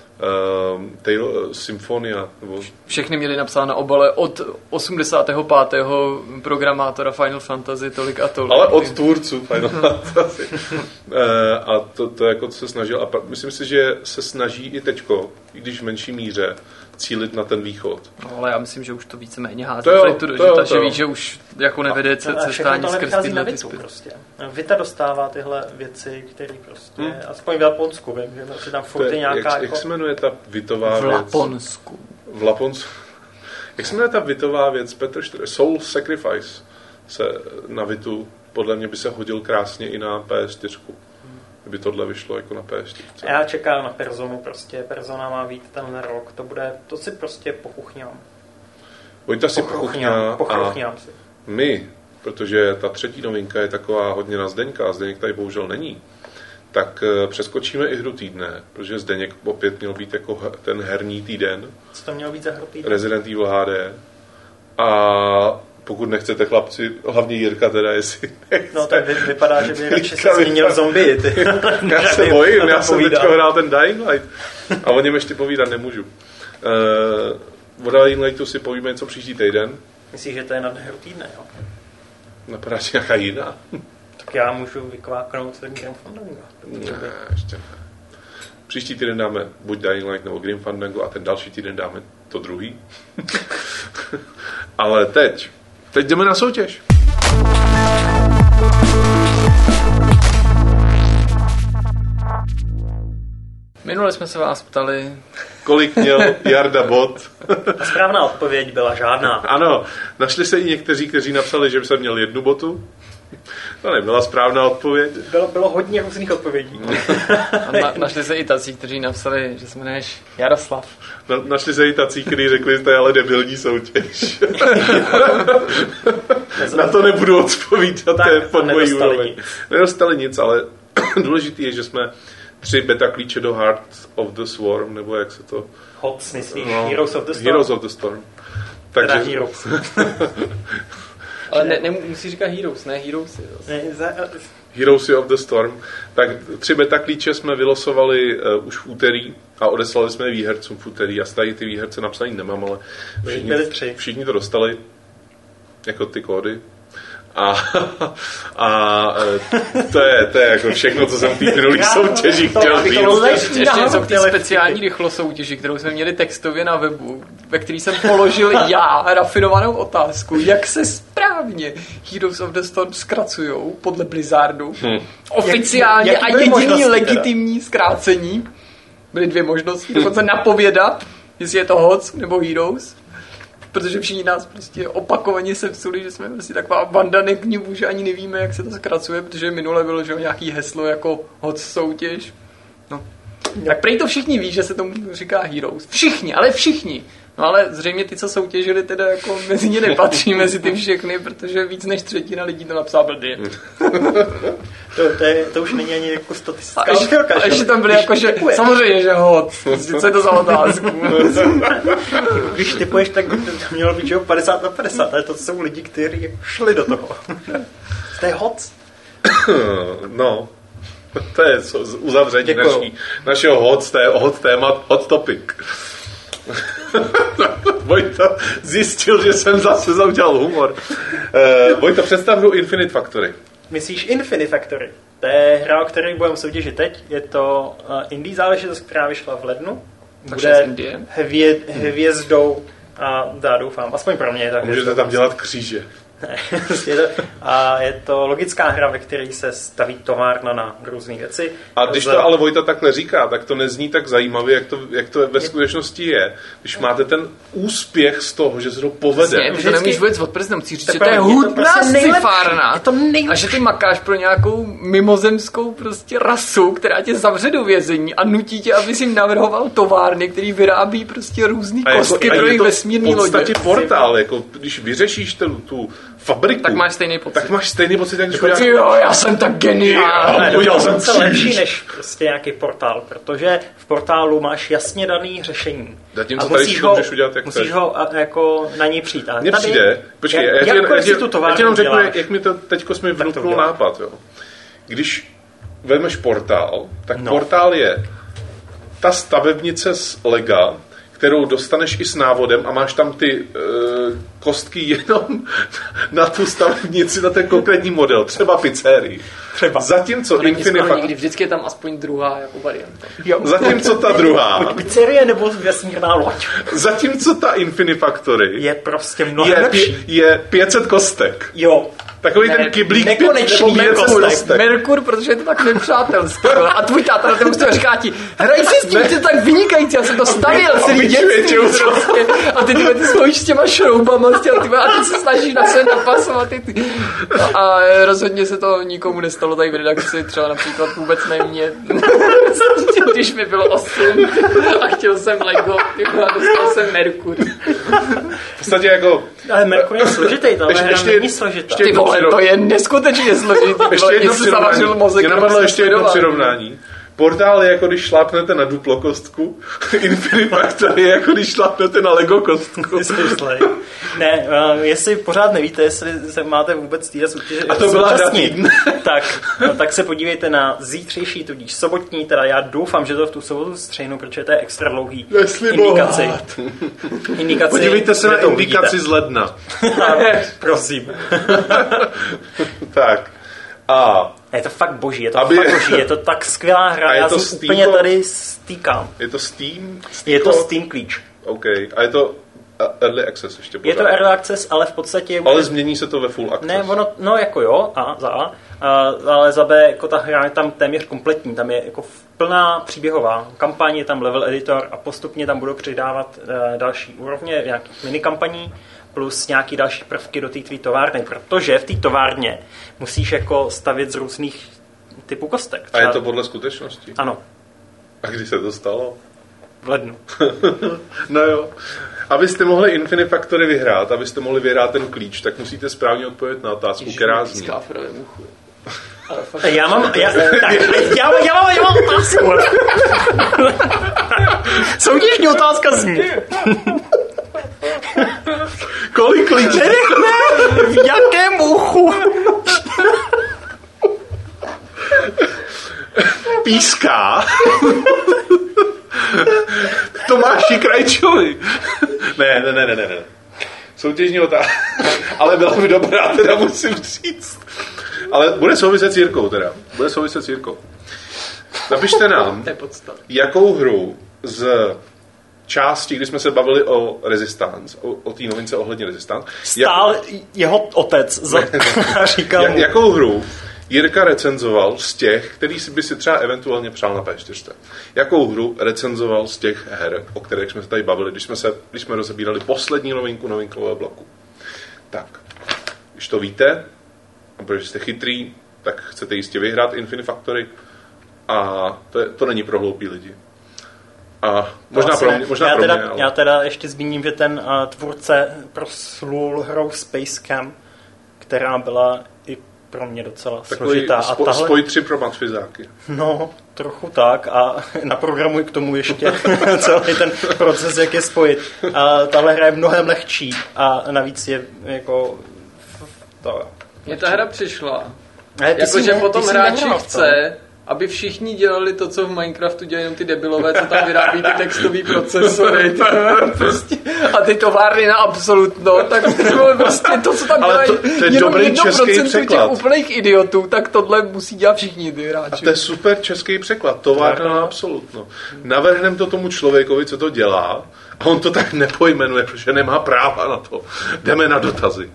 um, Tale, Symphonia. Nebo... Všechny měli napsáno na obale od osmdesátého pátého programátora Final Fantasy tolik a tolik. Ale od tvůrců Final Fantasy. uh, a to, to jako se snažil, a myslím si, že se snaží i teďko, i když v menší míře, cílit na ten východ. No, ale já myslím, že už to víceméně hází flitu, že, ta, že ví, že už jako nevede cestání skrz tyhle ty spy. Prostě. Vita dostává tyhle věci, které prostě, hmm. aspoň v Japonsku, vím, že tam furt je nějaká... Jak, jako... jak se jmenuje ta Vitová v věc? Laponsku. V Laponsku. Jak se jmenuje ta Vitová věc, Petr Štr... Soul Sacrifice se na Vitu, podle mě by se hodil krásně i na P S čtyři. kdyby tohle vyšlo jako na P S čtyři. Já čekám na Personu, prostě Persona má být tenhle rok, to bude, to si prostě pochuchňám. Vojta si pochuchňá a si. my, protože ta třetí novinka je taková hodně na Zdeňka a Zdeněk tady bohužel není, tak přeskočíme i hru týdne, protože Zdeněk opět měl být jako ten herní týden. Co to mělo být za hru týdne? Resident Evil H D. A pokud nechcete, chlapci, hlavně Jirka teda, jestli nechce. No tak vy, vypadá, že by radši se zmínil zombie. Ty. Já se bojím, já jsem teďka hrál ten Dying Light a o něm ještě povídat nemůžu. Uh, o Dying Lightu si povíme něco příští týden. Myslíš, že to je na hru týdne, jo? Napadá ti nějaká jiná? Tak já můžu vykváknout ten Grim Fandango. Ne, ještě ne. Příští týden dáme buď Dying Light nebo Grim Fandango a ten další týden dáme to druhý. Ale teď, teď jdeme na soutěž. Minule jsme se vás ptali, kolik měl Jarda bod. A správná odpověď byla žádná. Ano, našli se i někteří, kteří napsali, že jsem měl jednu botu. To nebyla správná odpověď. Bylo, bylo hodně různých odpovědí. A na, našli se i tací, kteří napsali, že se jmenuješ Jaroslav. Na, našli se i tací, kteří řekli, že to je ale debilní soutěž. Na to nebudu odpovídat, to je pod mojí úroveň. Nedostali nic, ale důležitý je, že jsme tři beta klíče do Heart of the Swarm, nebo jak se to... Hots, myslíš? No, Heroes of the Storm. Heroes of the Storm. Takže... Teda Heroes. Ale ne, ne, musí říkat Heroes, ne Heroesy. Ne, za... Heroesy of the Storm. Tak tři beta klíče jsme vylosovali uh, už v úterý a odeslali jsme je výhercům v úterý. Já tady ty výherce napsaný nemám, ale všichni, všichni to dostali, jako ty kódy. A, a to, je, to je jako všechno, co jsem v té minulých soutěži chtěl říct. Ještě jsou ty speciální rychlosoutěži, kterou jsme měli textově na webu, ve který jsem položil já rafinovanou otázku, jak se správně Heroes of the Storm zkracujou podle Blizzardu. Hmm. Oficiálně jak, a jediný legitimní teda zkrácení. Byly dvě možnosti, dokonce napovědat, jestli je to Hots nebo Heroes. Protože všichni nás prostě opakovaně se vsuli, že jsme prostě taková banda nekňubů, že ani nevíme, jak se to zkracuje, protože minule bylo, že nějaký heslo jako Hots soutěž. No. Tak prej to všichni ví, že se tomu říká Heroes. Všichni, ale všichni. No ale zřejmě ty, co soutěžili, teda jako mezi ně nepatří, mezi ty všechny, protože víc než třetina lidí to napsala blbě. To, to, je, to už není ani jako statistická. A ještě, a ještě tam byly jako, že samozřejmě, že hod. Co je to za otázku? Když typuješ, tak by to mělo být, že padesát na padesát, ale to jsou lidi, kteří šli do toho. To je hod. No, to je uzavření naší, našeho hod, to je hod témat, hot topic. Vojta zjistil, že jsem zase zaudělal humor. Uh, Vojta, představ hru Infinite Factory. Myslíš Infinite Factory? To je hra, o které budeme soutěžit teď. Je to uh, indie záležitost, která vyšla v lednu. Bude hvě, hvězdou a dá, doufám, aspoň pro mě je tak. Můžete tam dělat kříže. je to, a je to logická hra, ve které se staví továrna na různé věci. A když to ale Vojta takhle říká, tak to nezní tak zajímavě, jak to, jak to ve skutečnosti je. Když máte ten úspěch z toho, že se to povede. Vlastně, ty to nemůžeš vůbec od prstu, musíš říct, že to je hudná sci-fárna a že ty makáš pro nějakou mimozemskou prostě rasu, která tě zavře do vězení a nutí tě, aby si jim navrhoval továrny, který vyrábí prostě různý a kostky jako, pro jejich vesmírný lodě. V podstatě portál, jako když vyřešíš tu, tu fabriku, tak máš stejný pocit. Tak máš stejný pocit, jak když uděláš... Jo, já jsem tak geniální. Udělal jsem to lepší než prostě nějaký portál, protože v portálu máš jasně daný řešení. Zatím, a musíš ho, udělat, jak musíš ho jako na něj přijít. Mně přijde, počkej, já, já, já, já ti jenom řeknu, jak mi to teďko jsme vnuknul nápad. Jo. Když vezmeš portál, tak no. Portál je ta stavebnice z Lega, kterou dostaneš i s návodem a máš tam ty uh, kostky jenom na tu stavebnici, na ten konkrétní model, třeba pizzerii. Třeba. Zatímco Infinite Factory... Vždycky je tam aspoň druhá jako varianta. Zatímco ta druhá... Pizzerie nebo vesmírná loď. Zatímco ta Infinite Factory... Je prostě mnohem lepší. Je pět set kostek. Jo. Takový ne, ten kyblík nekonečný Merkur, Merkur, protože je to tak nepřátelský. A tvůj táta na tebe musí říká ti, hraj si s tím, ty tak vynikající, já jsem to stavěl celý dětství. Prostě. A ty, ty, ty stojíš s těma šroubama a ty, a ty se snažíš na sebe napasovat. Ty, ty. No a rozhodně se to nikomu nestalo tady v redakci, třeba například vůbec ne mě. Když mi bylo osm a chtěl jsem Lego, a dostal jsem Merkur. V podstatě jako... Ale Merkur je složitý, to ještě, ještě není složitá. Ty vole, to je neskutečně složitý. Ještě jedno přirovnání. Mě napadlo ještě jedno přirovnání. Portál je jako když šlápnete na duplo kostku, Infinifactory je jako když šlápnete na Lego kostku. Ne, uh, jestli pořád nevíte, jestli se máte vůbec týhle soutěže a to byla tak, no, tak se podívejte na zítřejší, tudíž sobotní, teda já doufám, že to v tu sobotu střihnu, protože to je extra dlouhý indikaci. indikaci. Podívejte se na indikaci z ledna. Prosím. Tak. A je to fakt boží, je to aby... fakt boží, je to tak skvělá hra, já se úplně tady stýkám. Je to Steam? Stýko? Je to Steam klíč. OK, a je to Early Access ještě pořád. Je to Early Access, ale v podstatě... Ale změní se to ve Full Access. Ne, ono, no jako jo, a za A, a, ale za B, jako ta hra je tam téměř kompletní, tam je jako plná příběhová kampaň, je tam level editor a postupně tam budou přidávat uh, další úrovně, nějakých minikampaní, plus nějaký další prvky do té tvý továrny, protože v té továrně musíš jako stavět z různých typů kostek. A je to podle skutečnosti? Ano. A kdy se to stalo? V lednu. No jo. Abyste mohli Infinifactory vyhrát, abyste mohli vyhrát ten klíč, tak musíte správně odpovědět na otázku, která zní. Já mám, já, tak, já, já, mám, já mám otázku. Soutěžní otázka zní. Kolik klíčů? V jakém uchu? Píská. Tomáši Krajčovi. Ne, ne, ne, ne, ne. Soutěžní otázka. Ale byla mi dobrá, teda musím říct. Ale bude souviset s Jirkou teda. Bude souviset s Jirkou. Napište nám, jakou hru z části, kdy jsme se bavili o Resistance, o, o té novince ohledně Resistance. Stál jak, jeho otec za, říkal jak, jakou hru Jirka recenzoval z těch, který by si třeba eventuálně přál na P čtyři. Jakou hru recenzoval z těch her, o kterých jsme se tady bavili, když jsme, se, když jsme rozebírali poslední novinku novinkového bloku. Tak, když to víte, a protože jste chytrý, tak chcete jistě vyhrát Infinifactory a to, je, to není pro hloupý lidi. A možná pro mě, možná já, pro teda, mě, ale... já teda ještě zmíním, že ten uh, tvůrce proslul hrou Space Camp, která byla i pro mě docela takový složitá. Spo, a tahle... Spoj tři pro matfizáky. No, trochu tak a naprogramuj k tomu ještě celý ten proces, jak je spojit. A tahle hra je mnohem lehčí a navíc je jako... To, Mně ta hra přišla. Jakože potom hráči chce, aby všichni dělali to, co v Minecraftu dělají jenom ty debilové, co tam vyrábí ty textový procesory. Prostě. A ty továrny na absolutno, tak prostě to, co tam dělají, to, to je jenom dobrý český překlad. Těch úplných idiotů, tak tohle musí dělat všichni ty hráči. A to je super český překlad, továrna na absolutno. Navrhneme to tomu člověkovi, co to dělá, a on to tak nepojmenuje, protože nemá práva na to. Jdeme na dotazy.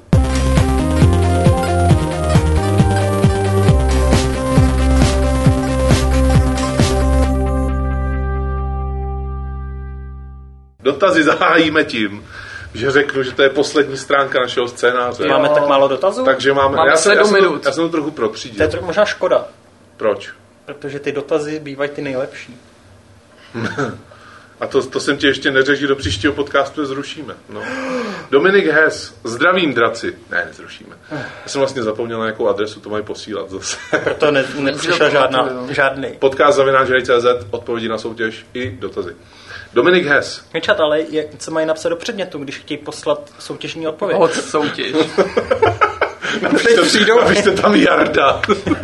Dotazy zahájíme tím, že řeknu, že to je poslední stránka našeho scénáře. Máme tak málo dotazů? Takže máme, máme já, jsem, já, jsem minut. to, já jsem to trochu protřídil. To je trochu možná škoda. Proč? Protože ty dotazy bývají ty nejlepší. A to, to jsem ti ještě neřekl, že do příštího podcastu zrušíme. No. Dominik Hess, zdravím draci. Ne, nezrušíme. Já jsem vlastně zapomněl, na jakou adresu to mají posílat zase. Proto ne, nepřišel žádná, žádný. Podcast zavináč hry tečka cé zet, odpovědi na soutěž i dotazy. Dominik Hess. Nečat, ale je, co mají napsat do předmětu, když chtějí poslat soutěžní odpověď? Od soutěž. Napište, napište tam Jarda.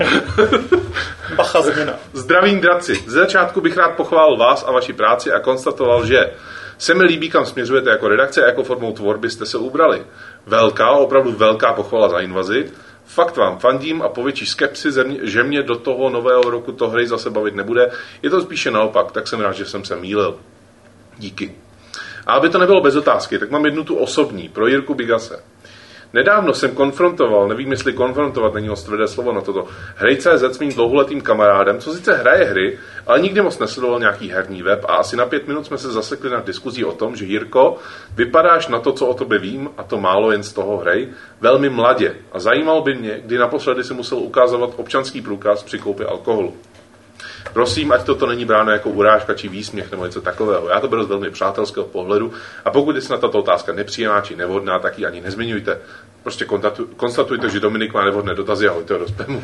Bacha změna. Zdravím draci. Z začátku bych rád pochválil vás a vaši práci a konstatoval, že se mi líbí, kam směřujete jako redakce a jako formou tvorby jste se ubrali. Velká, opravdu velká pochvala za invazi. Fakt vám fandím a po větší skepsi, že mě do toho nového roku to hry zase bavit nebude. Je to spíše naopak, tak jsem rád, že jsem se mýlil. Díky. A aby to nebylo bez otázky, tak mám jednu tu osobní pro Jirku Bigase. Nedávno jsem konfrontoval, nevím, jestli konfrontovat není moc tvrdé slovo na toto, hry tečka cé zet s mým dlouholetým kamarádem, co sice hraje hry, ale nikdy moc nesledoval nějaký herní web a asi na pět minut jsme se zasekli na diskuzí o tom, že Jirko, vypadáš na to, co o tobě vím, a to málo jen z toho hry, velmi mladě. A zajímalo by mě, kdy naposledy si musel ukázat občanský průkaz při koupi alkoholu. Prosím, ať toto není bráno jako urážka či výsměch nebo něco takového. Já to beru z velmi přátelského pohledu a pokud je snad tato otázka nepříjemná či nevhodná, tak ji ani nezmiňujte. Prostě konstatujte, že Dominik má nevhodné dotazy a hoďte ho do spamu.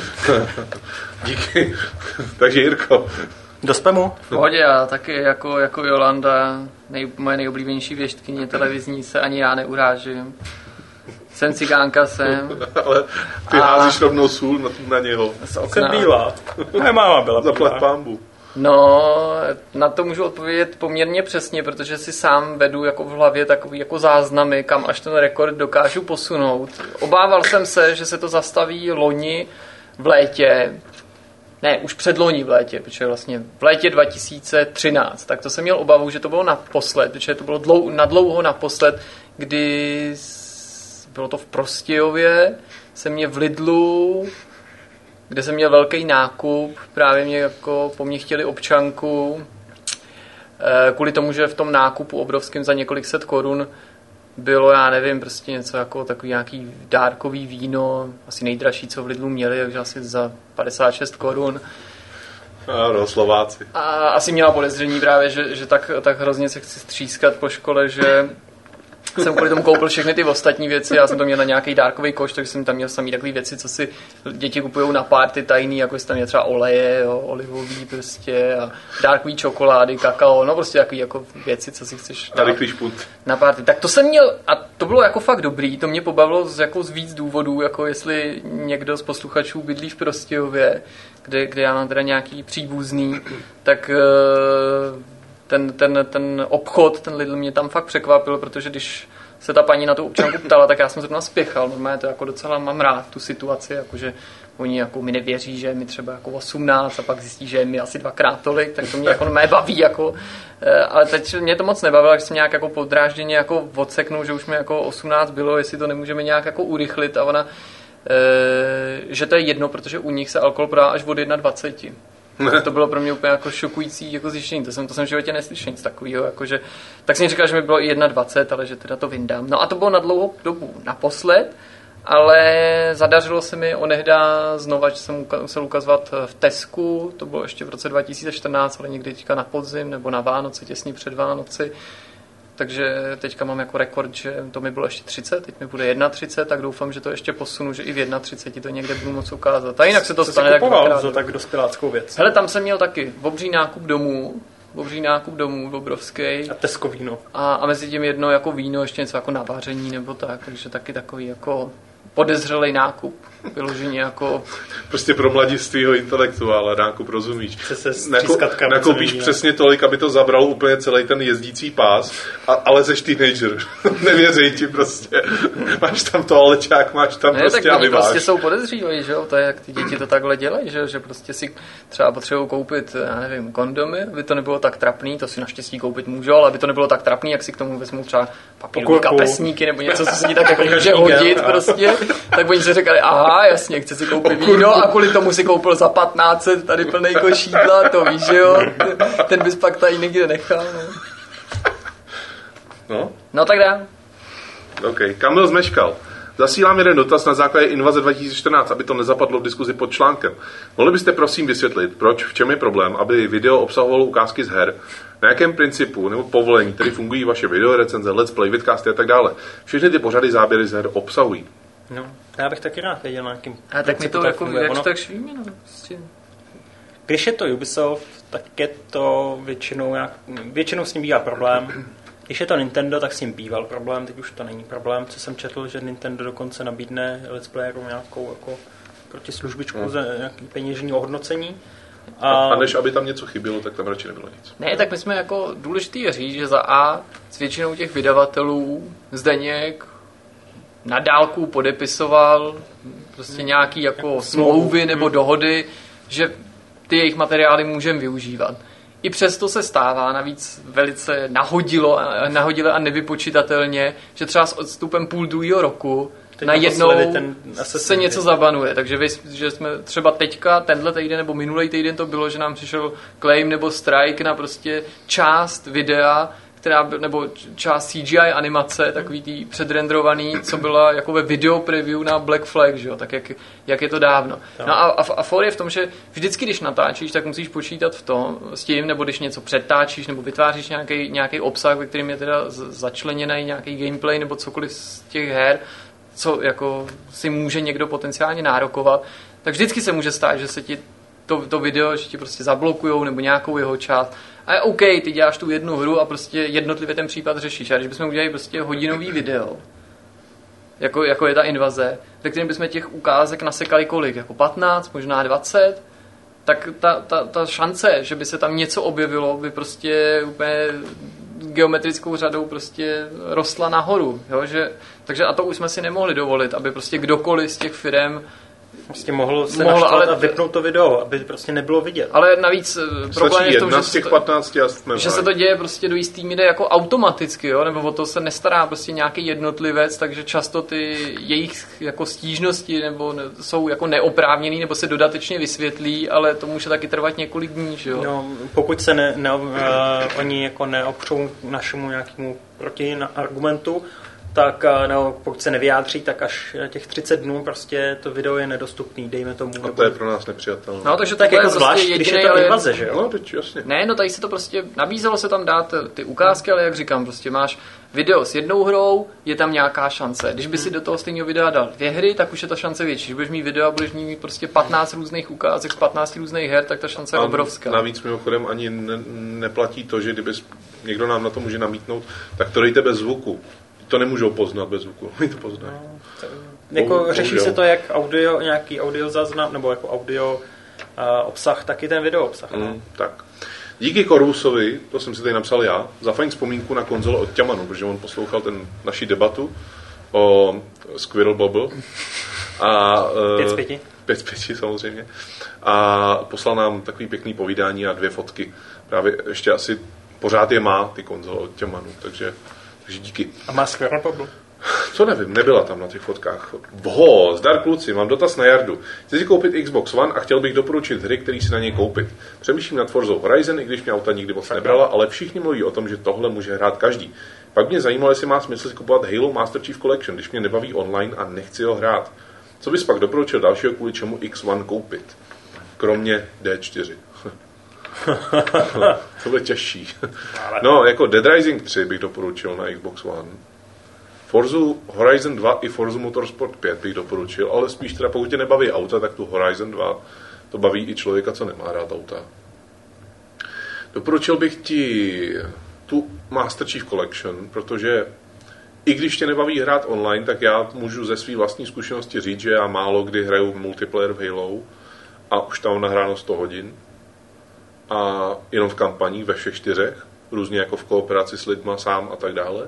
Díky. Takže Jirko. Do spamu? V pohodě, já taky jako, jako Jolanda, nej, moje nejoblíbenější věštkyně televizní, se ani já neurážím. Jsem cigánka, jsem. Ale ty a... házíš rovnou sůl na, na něho. Jsem bílá. Moje máma byla bílá. Zaplat pánbu. No, na to můžu odpovědět poměrně přesně, protože si sám vedu jako v hlavě takový jako záznamy, kam až ten rekord dokážu posunout. Obával jsem se, že se to zastaví loni v létě, ne, už předloni v létě, protože vlastně v létě dva tisíce třináct, tak to jsem měl obavu, že to bylo naposled, protože to bylo dlou, nadlouho naposled, kdy bylo to v Prostějově, jsem mě v Lidlu, kde jsem měl velký nákup, právě mě jako po mně chtěli občanku, kvůli tomu, že v tom nákupu obrovským za několik set korun bylo, já nevím, prostě něco jako takový nějaký dárkový víno, asi nejdražší, co v Lidlu měli, takže asi za padesát šest korun. Ano, Slováci. A asi měla podezření právě, že, že tak, tak hrozně se chci střískat po škole, že jsem kvůli tomu koupil všechny ty ostatní věci, já jsem to měl na nějaký dárkový koš, takže jsem tam měl samý takové věci, co si děti kupují na party tajný, jako jestli tam je třeba oleje, jo, olivový prostě a dárkový čokolády, kakao, no prostě takový jako věci, co si chceš dát na party. Tak to jsem měl a to bylo jako fakt dobrý, to mě pobavilo z, jako z víc důvodů, jako jestli někdo z posluchačů bydlí v Prostějově, kde, kde já mám teda nějaký příbuzný, tak Ten, ten, ten obchod, ten Lidl mě tam fakt překvapil, protože když se ta paní na tu občanku ptala, tak já jsem zrovna spěchal. Normálně to jako docela mám rád, tu situaci, jakože oni jako mi nevěří, že je mi třeba jako osmnáct a pak zjistí, že je mi asi dvakrát tolik, tak to mě jako mé baví. Jako, ale teď mě to moc nebavilo, že jsem nějak jako podrážděně jako odseknul, že už mi jako osmnáct bylo, jestli to nemůžeme nějak jako urychlit a ona, že to je jedno, protože u nich se alkohol prodá až od dvacet jedna. To bylo pro mě úplně jako šokující jako zjištění, to jsem, to jsem v životě neslyšel nic takového, jakože, tak jsem říkal, že mi bylo i dvacet jedna, ale že teda to vyndám. No a to bylo na dlouhou dobu naposled, ale zadařilo se mi onehda znova, že jsem musel ukazovat v Tesku, to bylo ještě v roce dva tisíce čtrnáct, ale někdy teďka na podzim nebo na Vánoce, těsně před Vánoci. Takže teďka mám jako rekord, že to mi bylo ještě třicet, teď mi bude třicet jedna, tak doufám, že to ještě posunu, že i v třicet jedna to někde budu moc ukázat. A jinak se to co stane tak dvakrát. Co tak dospěláckou věc? Hele, tam jsem měl taky obří nákup domů, obří nákup domů, obrovský. A Tesco víno. A, a mezi tím jedno jako víno, ještě něco jako na vaření nebo tak, takže taky takový jako podezřelej nákup. Vyloženě jako... Prostě pro mladistvýho intelektuála nákup, rozumíš? Se Nakou, nakoupíš přesně tolik, aby to zabral úplně celý ten jezdící pás, a, ale seš teenager. Nevěřej ti prostě. Máš tam toalečák, máš tam ne, prostě tak a oni vyváž. prostě jsou podezřívají, že jo? To je, jak ty děti to takhle dělají, že jo? Že prostě si třeba potřebují koupit, já nevím, kondomy, aby to nebylo tak trapný, to si naštěstí koupit můžou, ale aby to nebylo tak trapný, jak si k tomu vezmou třeba papírový kapesníky nebo něco, co se ti tak jako může hodit prostě. Tak oni si říkali, aha, jasně, chce si koupit víno a kvůli tomu si koupil za patnáct set tady plnej košídla, to víš, že jo? Ten bys pak tady nikde nechal, no. No? No tak dám. OK, Kamil zmeškal. Zasílám jeden dotaz na základě Invaze dva tisíce čtrnáct, aby to nezapadlo v diskuzi pod článkem. Mohli byste prosím vysvětlit, proč, v čem je problém, aby video obsahovalo ukázky z her, na jakém principu nebo povolení, tedy fungují vaše video, recenze, let's play, vidcasty a tak dále. Všechny ty pořady záběry z her obsahují. No, já bych taky rád věděl na jakým. A tak mi to, to jako jak tak švíme, no. Prostě. Když je to Ubisoft, tak je to většinou, jak, většinou s ním bývá problém. Když je to Nintendo, tak s tím býval problém, teď už to není problém. Co jsem četl, že Nintendo dokonce nabídne let's playerům nějakou jako protislužbičku hmm. za nějaký peněžní ohodnocení. A... a než aby tam něco chybělo, tak tam radši nebylo nic. Ne, tak my jsme jako důležitý je říct, že za A s většinou těch vydavatelů Zdeněk na dálku podepisoval prostě nějaký jako smlouvy nebo dohody, že ty jejich materiály můžeme využívat. i přesto se stává navíc velice nahodilo, nahodile a nevypočitatelně, že třeba s odstupem půl druhého roku najednou se něco zabanuje. Takže vy, že jsme třeba teďka, tenhle týden nebo minulý týden to bylo, že nám přišel claim nebo strike na prostě část videa, která byl, nebo část C G I animace, takový tý předrenderovaný, co byla jako ve video preview na Black Flag, že jo, tak jak, jak je to dávno. No a, a, a for je v tom, že vždycky, když natáčíš, tak musíš počítat v tom, s tím, nebo když něco přetáčíš, nebo vytváříš nějaký, nějaký obsah, ve kterým je teda začleněný nějaký gameplay, nebo cokoliv z těch her, co jako si může někdo potenciálně nárokovat, tak vždycky se může stát, že se ti to, to video, že ti prostě zablokujou, nebo nějakou jeho část. A je OK, ty děláš tu jednu hru a prostě jednotlivě ten případ řešíš. A když bychom udělali prostě hodinový video, jako, jako je ta invaze, ve kterém bychom těch ukázek nasekali kolik? Jako patnáct, možná dvacet? Tak ta, ta, ta šance, že by se tam něco objevilo, by prostě úplně geometrickou řadou prostě rostla nahoru. Jo? Že, takže a to už jsme si nemohli dovolit, aby prostě kdokoliv z těch firem prostě mohl se mohl, ale a vypnout to video, aby prostě nebylo vidět. Ale navíc problém je v tom, že, z těch patnácti to, že se to děje prostě do jistý míry jako automaticky, jo? Nebo o to se nestará prostě nějaký jednotlivec, takže často ty jejich jako stížnosti nebo ne, jsou jako neoprávněný, nebo se dodatečně vysvětlí, ale to může taky trvat několik dní, že jo? No, pokud se ne, ne, uh, oni jako neopřou našemu nějakému protiargumentu, tak no, pokud se nevyjádří, tak až těch třicet dnů prostě to video je nedostupný, dejme tomu. A to je pro nás nepřijatelné. No, takže tak jako zvlášť, prostě když je to invaze, že jo? No, teď jasně. Ne, no tady se to prostě, nabízelo se tam dát ty ukázky, ale jak říkám, prostě máš video s jednou hrou, je tam nějaká šance. Když by si do toho stejného videa dal dvě hry, tak už je ta šance větší. Když budeš mít video a budeš mít prostě patnáct různých ukázek z patnácti různých her, tak ta šance je a obrovská. Navíc mimochodem ani ne, neplatí to, že kdyby někdo nám na to může namítnout, tak to dejte bez zvuku. To nemůžou poznat bez zvuku. Oni to poznají. No, to, jako Bohu, řeší se to jak audio, nějaký audio záznam, nebo jako audio uh, obsah, taky ten video obsah. Mm, no? Tak. Díky Corvusovi, to jsem si tady napsal já, za fajn vzpomínku na konzole od Těmanu, protože on poslouchal ten naši debatu o Squirrel Bobble. A, uh, pět z pěti. Pět z pěti samozřejmě. A poslal nám takový pěkný povídání a dvě fotky. Právě ještě asi pořád je má, ty konzole od Těmanu, takže Takže díky. A má Squirrel Bobble? Co nevím, nebyla tam na těch fotkách. Vho, zdar kluci, mám dotaz na Jardu. Chci si koupit Xbox One a chtěl bych doporučit hry, které si na něj koupit. Přemýšlím nad Forza Horizon, i když mě auta nikdy moc nebrala, ale všichni mluví o tom, že tohle může hrát každý. Pak mě zajímalo, jestli má smysl si kupovat Halo Master Chief Collection, když mě nebaví online a nechci ho hrát. Co bys pak doporučil dalšího, kvůli čemu X one koupit? Kromě D čtyři. To bude těžší. No, jako Dead Rising tři bych doporučil na Xbox One. Forza Horizon dva i Forza Motorsport pět bych doporučil, ale spíš teda pokud tě nebaví auta, tak tu Horizon dva to baví i člověka, co nemá rád auta. Doporučil bych ti tu Master Chief Collection, protože i když tě nebaví hrát online, tak já můžu ze své vlastní zkušenosti říct, že já málo kdy hraju v multiplayer v Halo a už tam nahráno sto hodin. A jenom v kampaních ve všech čtyřech, různě jako v kooperaci s lidma sám a tak dále.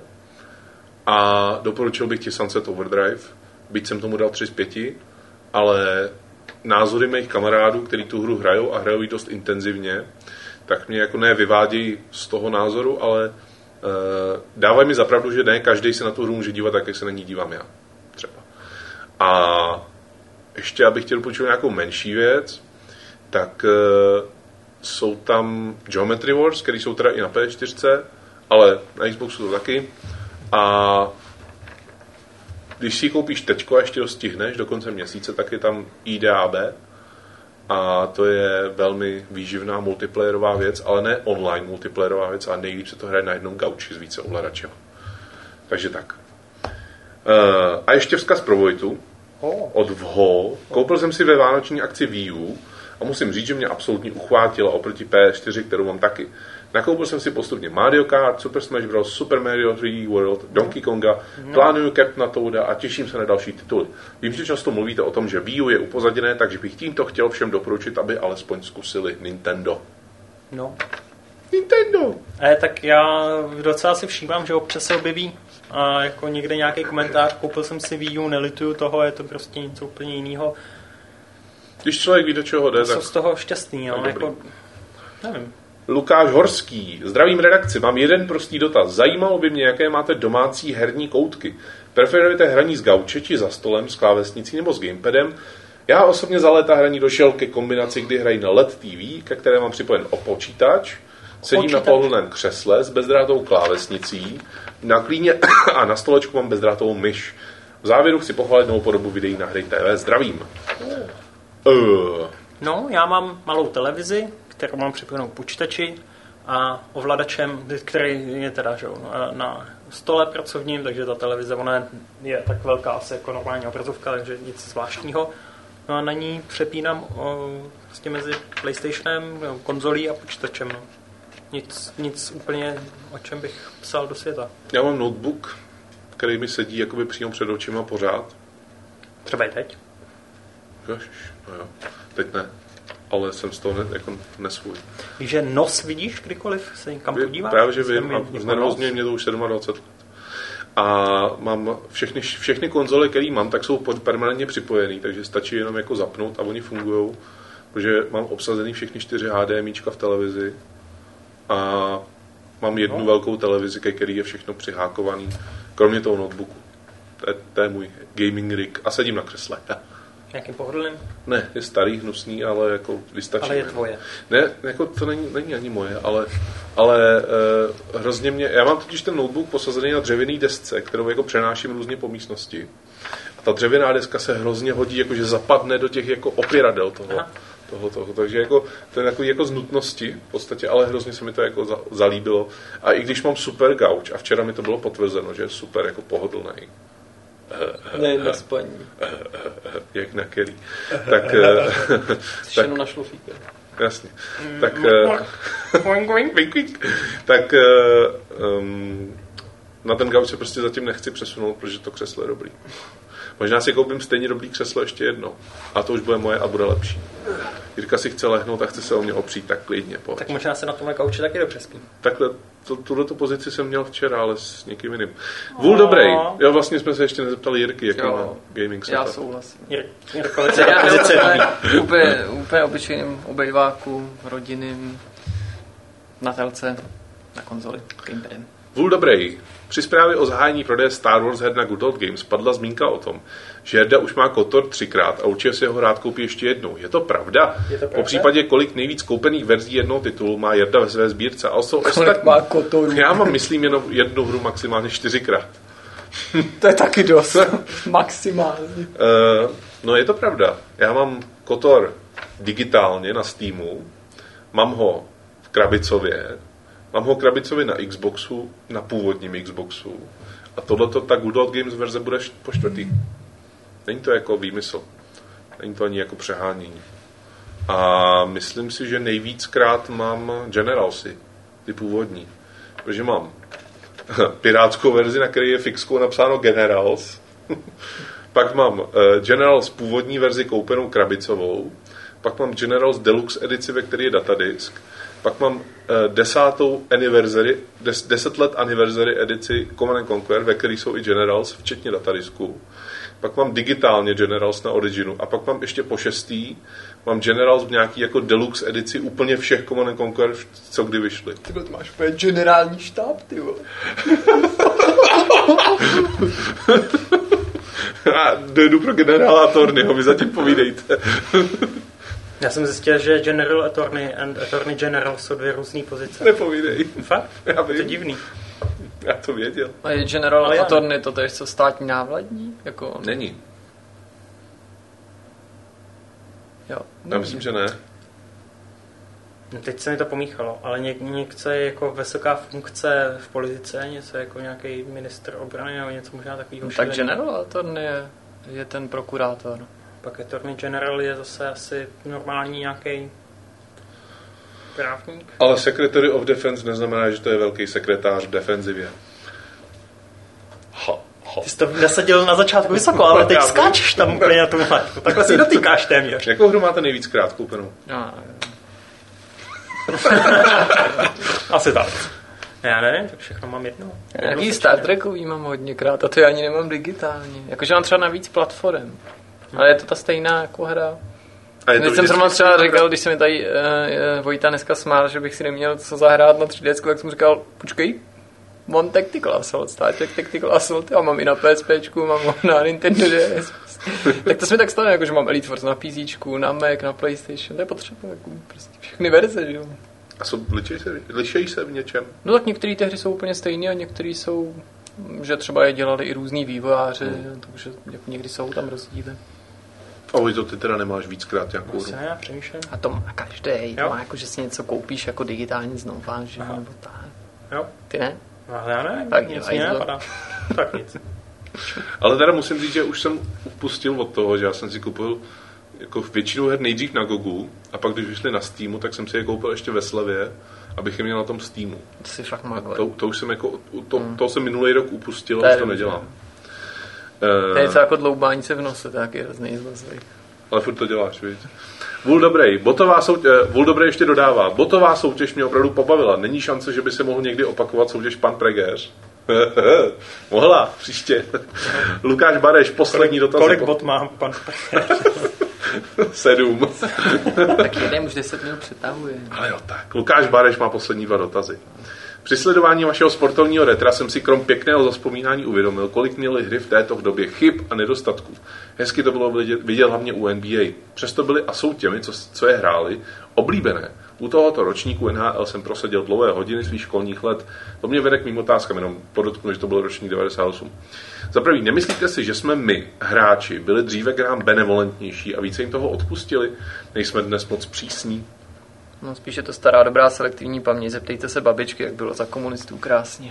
A doporučil bych ti Sunset Overdrive, byť jsem tomu dal tři z pěti, ale názory mých kamarádů, kteří tu hru hrajou a hrajou ji dost intenzivně, tak mě jako ne vyvádějí z toho názoru, ale uh, dávají mi za pravdu, že ne každý se na tu hru může dívat tak, jak se na ní dívám já. Třeba. A ještě, abych chtěl doporučit nějakou menší věc, tak uh, jsou tam Geometry Wars, které jsou teda i na P čtyři, ale na Xboxu to taky. A když si ji koupíš teďko a ještě ho stihneš do konce měsíce, tak je tam I D A B. A to je velmi výživná multiplayerová věc, ale ne online multiplayerová věc, a nejlíp se to hraje na jednom gauči s více ovladačem. Takže tak. A ještě vzkaz pro Vojtu od Vho. Koupil jsem si ve vánoční akci Wii U a musím říct, že mě absolutně uchvátila oproti P čtyři, kterou mám taky. Nakoupil jsem si postupně Mario Kart, Super Smash Bros, Super Mario tři D World, Donkey Konga, no. Plánuju Captaina Toada a těším se na další tituly. Vím, že často mluvíte o tom, že Wii U je upozaděné, takže bych tímto chtěl všem doporučit, aby alespoň zkusili Nintendo. No. Nintendo! E, tak já docela si všímám, že občas se objeví a jako někde nějaký komentář, koupil jsem si Wii U, nelituju toho, je to prostě něco úplně jiného. Když člověk ví, do čeho jde, tak... Jsou z toho šťastný, jo, jako, nevím. Lukáš Horský. Zdravím redakci, mám jeden prostý dotaz. Zajímalo by mě, jaké máte domácí herní koutky. Preferujete hraní z gauče či za stolem, s klávesnicí nebo s gamepadem? Já osobně za léta hraní došel ke kombinaci, kdy hrají na L E D T V, ke které mám připojen o počítač. Sedím počítač. Na pohodlném křesle s bezdrátovou klávesnicí. Na klíně a na stolečku mám bezdrátovou myš. V závěru chci pochválit novou podobu videí na Hry T V. Zdravím. Uh. No, já mám malou televizi, kterou mám připojenou k počítači a ovladačem, který je teda že, na stole pracovním, takže ta televize ona je tak velká asi jako normální obrazovka, takže nic zvláštního. No a na ní přepínám o, vlastně mezi PlayStationem, no, konzolí a počítačem. No. Nic, nic úplně, o čem bych psal do světa. Já mám notebook, který mi sedí jakoby přímo před očima pořád. Třeba i teď? Ježiš, no jo, teď ne. Ale jsem z toho ne, jako nesvůj. Víš, že nos vidíš kdykoliv se někam podíváš? Právě, že vím a znervozňuje mě to už dvacet sedm let. A mám všechny, všechny konzole, které mám, tak jsou permanentně připojený, takže stačí jenom jako zapnout a oni fungujou, protože mám obsazený všechny čtyři HDMIčka v televizi a mám jednu no. velkou televizi, ke který je všechno přihákovaný, kromě toho notebooku. To je, to je můj gaming rig a sedím na křesle. Nějakým pohodlným? Ne, je starý, hnusný, ale jako vystačí. Ale je tvoje. Ne, jako to není, není ani moje, ale, ale uh, hrozně mě, já mám totiž ten notebook posazený na dřevěný desce, kterou jako přenáším různě po místnosti. A ta dřevěná deska se hrozně hodí, jakože zapadne do těch jako opěradel toho. Toho, toho. Takže jako, to je takový jako z nutnosti v podstatě, ale hrozně se mi to jako za, zalíbilo. A i když mám super gauč, a včera mi to bylo potvrzeno, že je super jako pohodlný. Ne, na spaní. Jak na Kelly. Tak... tak na šlofíka. Jasně. Tak... tak um, na ten gauč se prostě zatím nechci přesunout, protože to křeslo je dobrý. Možná si koupím stejně dobrý křeslo ještě jedno. A to už bude moje a bude lepší. Jirka si chce lehnout a chce se o mě opřít, tak klidně. Pojď. Tak možná se na tomhle kauči taky dobře spí. Takhle, to, tuhleto pozici jsem měl včera, ale s někým jiným. Vůl dobrý. Jo, vlastně jsme se ještě nezeptali Jirky, jaký má gaming setup. Já souhlasím. Jirko, pozice. Úplně, úplně obyčejným obejváku, rodinným, na telce, na konzoli, gamepadem. Vůl dobrý. Při zprávě o zahájení prodeje Star Wars her na Good Old Games padla zmínka o tom, že Jarda už má KOTOR třikrát a určitě si ho rád koupí ještě jednou. Je to pravda? Je to pravda? Po případě, kolik nejvíc koupených verzí jednoho titulu má Jarda ve své sbírce? A jsou kolik má KOTORů? Já mám, myslím, jenom jednu hru maximálně čtyřikrát. To je taky dost. Maximálně. Uh, no je to pravda. Já mám KOTOR digitálně na Steamu, mám ho v krabicově, mám ho krabicově na Xboxu, na původním Xboxu. A tohleto, ta Good Old Games verze bude po čtvrtý. Není to jako výmysl. Není to ani jako přehánění. A myslím si, že nejvíckrát mám Generalsy, ty původní. Protože mám pirátskou verzi, na které je fixkou napsáno Generals. Pak mám Generals původní verzi koupenou krabicovou. Pak mám Generals Deluxe edici, ve které je datadisk. Pak mám uh, desátou anniversary, des, deset let anniversary edici Command and Conquer, ve které jsou i Generals, včetně datadisku. Pak mám digitálně Generals na Originu. A pak mám ještě po šestý, mám Generals v nějaký jako deluxe edici úplně všech Command and Conquer, co kdy vyšly. Ty to máš úplně generální štáb, ty vole. Já dojdu pro generála Attorneyho, vy zatím povídejte. Já jsem zjistil, že General Attorney and Attorney General jsou dvě různý pozice. Nepovídej. Fakt? Já vím. To je divný. Já to věděl. A je General Attorney to tež co státní návladní? Jako... Není. Jo. Já myslím, že ne. No teď se mi to pomíchalo, ale něk- někdo je jako vysoká funkce v politice, něco jako nějaký ministr obrany nebo něco možná takového. No, tak General Attorney je, je ten prokurátor. Pak Attorney General je zase asi normální nějaký právník. Ale Secretary of Defense neznamená, že to je velký sekretář v defenzivě. Ha, ha. Ty jsi to nasadil na začátku vysoko, ale teď skáčeš tam úplně na tomhle. Takhle si dotýkáš téměř. Jakou hru máte nejvíc krát koupenou? No, asi tak. Já nevím, tak všechno mám jedno. Nějaký Star Trekový mám hodněkrát a to já ani nemám digitálně. Jakože mám třeba na víc platform. Ale je to ta stejná jako hra. A je to jsem zrovna třeba říkal, když se mi tady uh, Vojta dneska smál, že bych si neměl co zahrát na tři dé, tak jsem říkal, počkej, mám Tactical Assault, stáček Tactical Assault, já mám i na PSPčku, mám na Nintendo D S. Tak to se mi tak stane, jako že mám Elite Force na PCčku, na Mac, na PlayStation, to je potřeba, jako prostě všechny verze, že jo. A jsou, ličej se, lišejí se v něčem? No tak některé ty hry jsou úplně stejné a některé jsou, že třeba je dělali i různý vývojáři, hmm. takže někdy jsou tam rozdíly. A vy to ty teda nemáš víckrát nějakou hru? Já přemýšlím. A to má každý, to má jako, že si něco koupíš jako digitálně znova, že nebo tak. Jo. Ty ne? No, já ne, tak nic mě nenapadá. Tak nic. Ale teda musím říct, že už jsem upustil od toho, že já jsem si koupil jako většinu her nejdřív na Gogu a pak když vyšli na Steamu, tak jsem si je koupil ještě ve slevě, abych je měl na tom Steamu. To si fakt má to, to už jsem jako, to, hmm. to jsem minulý rok upustil a už to nedělám. To je něco jako dloubání se v nose, tak je hrozný zlozvý. Ale furt to děláš, víš. Vůl dobrý, botová soutěž, Vůl dobrý ještě dodává, botová soutěž mě opravdu pobavila, není šance, že by se mohl někdy opakovat soutěž pan Pregeř. Mohla, příště. Lukáš Bareš, poslední dotaz. Kolik bot má pan Pregeř? Sedm. Tak jeden už deset minut přetahuje. Ale jo, tak. Lukáš Bareš má poslední dva dotazy. Při sledování vašeho sportovního retra jsem si krom pěkného zazpomínání uvědomil, kolik měly hry v této v době chyb a nedostatků. Hezky to bylo vidět, vidět hlavně u N B A. Přesto byly a jsou těmi, co, co je hráli, oblíbené. U tohoto ročníku N H L jsem prosadil dlouhé hodiny svých školních let. To mě vede k mým otázkám, jenom podotknu, že to byl ročník devadesát osm. Za první, nemyslíte si, že jsme my, hráči, byli dříve k nám benevolentnější a více jim toho odpustili? Nejsme dnes moc přísní? No spíš je to stará dobrá selektivní paměť. Zeptejte se babičky, jak bylo za komunistů krásně.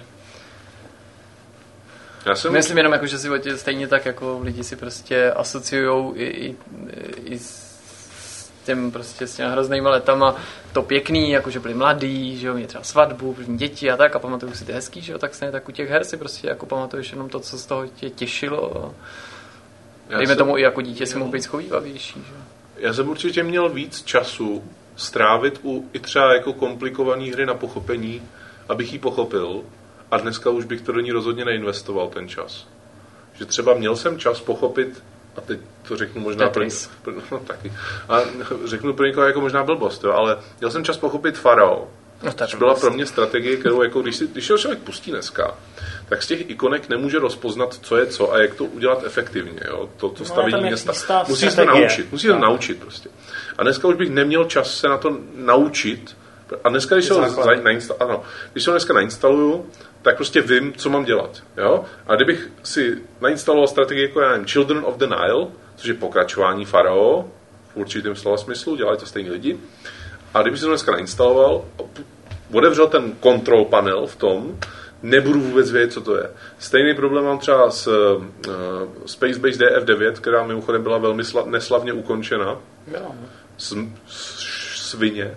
Já jsem... Myslím jenom, jako, že si stejně tak jako lidi si prostě asociujou i, i, i s těm prostě s těmi hroznýma letama to pěkný, jako že byli mladí, že jo, měli třeba svatbu, první děti a tak a pamatuju si ty hezký, že jo, tak stejně tak u těch her si prostě jako pamatuješ jenom to, co z toho tě těšilo. A dejme jsem... tomu i jako dítě si mohl být schovývavější, že jo. Já jsem určitě měl víc času strávit u i třeba jako komplikované hry na pochopení, abych ji pochopil. A dneska už bych to do ní rozhodně neinvestoval ten čas. Že třeba měl jsem čas pochopit, a teď to řeknu možná pro, pro, no, taky. A řeknu pro někoho jako možná blbost, jo, ale měl jsem čas pochopit Farao. No, což byla pro mě strategie, kterou jako, když, si, když se člověk pustí dneska, tak z těch ikonek nemůže rozpoznat, co je co a jak to udělat efektivně. Jo? To, to stavění no, města. Musí se to naučit. Musí to naučit prostě. A dneska už bych neměl čas se na to naučit. A dneska, když se ho nainstaluju, ano, když se ho dneska nainstaluju, tak prostě vím, co mám dělat. Jo? A kdybych si nainstaloval strategii jako já nevím, Children of the Nile, což je pokračování Farao, v určitém slova smyslu, dělají to stejní lidi, a kdybych si to dneska nainstaloval, otevřel ten control panel v tom, nebudu vůbec vědět, co to je. Stejný problém mám třeba s uh, Space Base D F devět, která mimochodem byla velmi sla- neslavně ukončena. S, s, svině.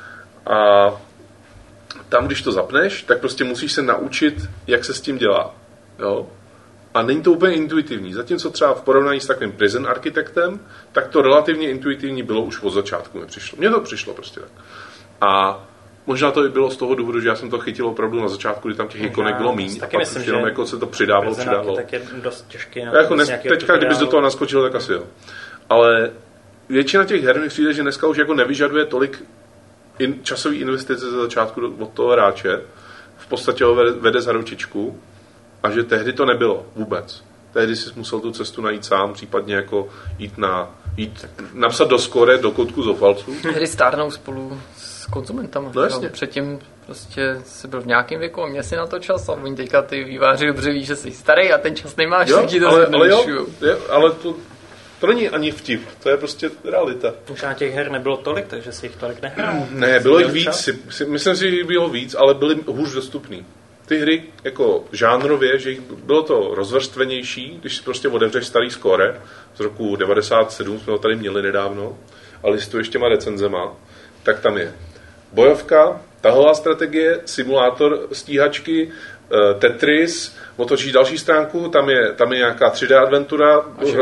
A tam, když to zapneš, tak prostě musíš se naučit, jak se s tím dělá. Jo? A není to úplně intuitivní. Zatímco třeba v porovnání s takovým Prison Architektem, tak to relativně intuitivní bylo už od začátku. Mně přišlo. Mně to přišlo prostě tak. A možná to i bylo z toho důvodu, že já jsem to chytil opravdu na začátku, kdy tam těch ikonek bylo míň. A pak myslím, už jenom jako se to přidávalo, přidávalo. Tak je dost těžký. Jako nes, teďka, kdybys do toho naskočil, tak asi jo. Ale většina těch her mi přijde, že dneska už jako nevyžaduje tolik in, časový investice ze začátku do, od toho hráče. V podstatě ho vede, vede za ručičku. A že tehdy to nebylo vůbec. Tehdy si musel tu cestu najít sám, případně jako jít na, jít, napsat do skore, do koutku zofalců. Hry stárnou spolu s konzumentama. No jasně. Předtím prostě jsi byl v nějakém věku a měl si na to čas a oni teďka ty výváři dobře ví, že jsi starý a ten čas nemáš, jo, tak ti to ale, ale, jo, je, ale to, to není ani vtip, to je prostě realita. Možná těch her nebylo tolik, takže si jich tolik nehrál. Ne, bylo jich víc, si, si, myslím si, že bylo víc, ale byly hůř dostupný. Ty hry jako žánrově, že bylo to rozvrstvenější, když si prostě otevřeš starý skóre z roku devadesát sedm, jsme ho tady měli nedávno, a listuješ těma recenzema, tak tam je bojovka, tahová strategie, simulátor stíhačky, Tetris, otočíš další stránku, tam je, tam je nějaká tři dé adventura,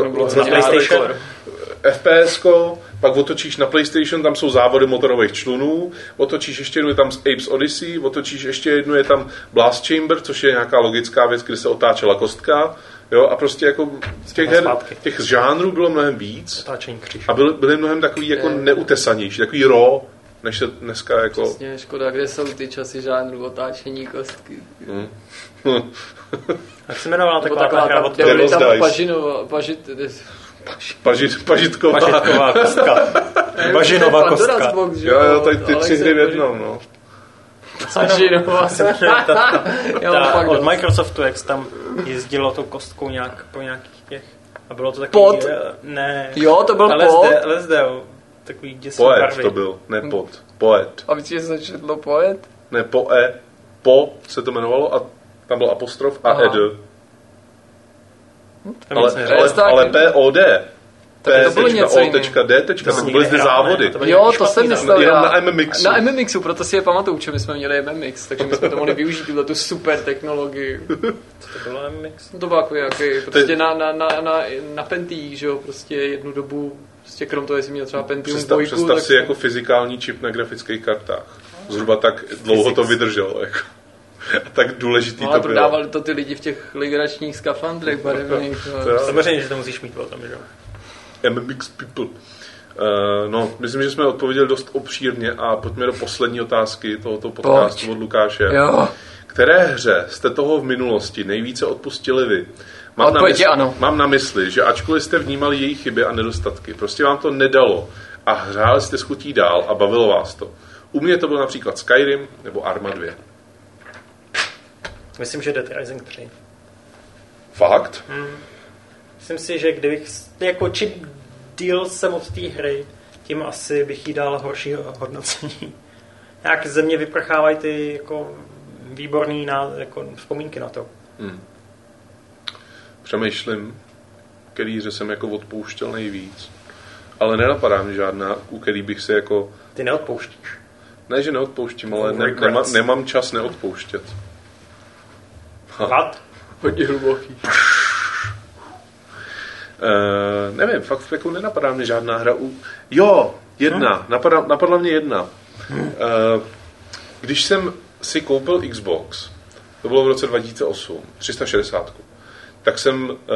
F P S ko, pak otočíš na PlayStation, tam jsou závody motorových člunů, otočíš ještě jednu, je tam Apes Odyssey, otočíš ještě jednu, je tam Blast Chamber, což je nějaká logická věc, kde se otáčela kostka, Jo, a prostě jako těch, her, těch žánrů bylo mnohem víc a byly, byly mnohem takový jako je. neutesanější, takový raw, než se dneska jako... Přesně, škoda, kde jsou ty časy žánru otáčení kostky. Hmm. Jak se jmenovala taková, taková hra od toho? Tam Pažinova, Pažit... Pažit, pažitková. Pažitková kostka. Pažinová kostka. Jo, jo, tady ty tři hry v jednom, no. Pažinová. Od Microsoftu, jak se tam jezdilo tou kostkou nějak po nějakých těch... A bylo to takový... Pot? Ne. Jo, to byl pot. L S D, takový děsný Poet barvy. to byl, ne pot. Poet. A víc, že se četlo poet? Ne, poe. Po se to jmenovalo a tam byl apostrof a ed. Ale, ale, ale P O D. P O D. Tam byly zde závody. Jo, to jsem myslel jenom na M M X. Na M M X, proto si je pamatuju, že my jsme měli M M X, takže my jsme to mohli využít, tuhle tu super technologii. Co to bylo M M X? To bylo jako jaký, prostě na, na, na, na, na Pentiích, že jo, prostě jednu dobu, prostě krom toho, jestli měl třeba Pentium Představ, dvojku. Představ si jako fyzikální čip na grafických kartách. Zhruba tak dlouho Physics. To vydrželo, jako. A tak důležitý no, to bylo. prodávali to ty lidi v těch legračních skafandrech barevných. Samozřejmě, že to musíš mít potom, že jo. M M X people. Uh, no, myslím, že jsme odpověděli dost obšírně a pojďme do poslední otázky tohoto podcastu od Lukáše. Jo. Které hře jste toho v minulosti nejvíce odpustili vy? Mám na, mysli, ano. mám na mysli, že ačkoliv jste vnímali její chyby a nedostatky, prostě vám to nedalo a hráli jste s chutí dál a bavilo vás to. U mě to byl například Skyrim nebo Arma dva. Myslím, že Dead Rising tři. Fakt? Hmm. Myslím si, že kdybych, jako čím díl jsem od té hry, tím asi bych jí dal horší hodnocení. Jak ze mě vyprchávají ty jako výborný na, jako vzpomínky na to. Hmm. Přemýšlím, který hře jsem jako odpouštěl nejvíc. Ale nenapadá mi žádná, u který bych se jako... Ty neodpouštíš. Ne, že neodpouštím, ale ne, nemá, nemám čas neodpouštět. What? Hodně hluboký. Uh, nevím, fakt jako nenapadá mě žádná hra. U... Jo, jedna. Hmm? Napadla, napadla mě jedna. Hmm. Uh, když jsem si koupil Xbox, to bylo v roce dva tisíce osm, tři sta šedesát, tak jsem uh,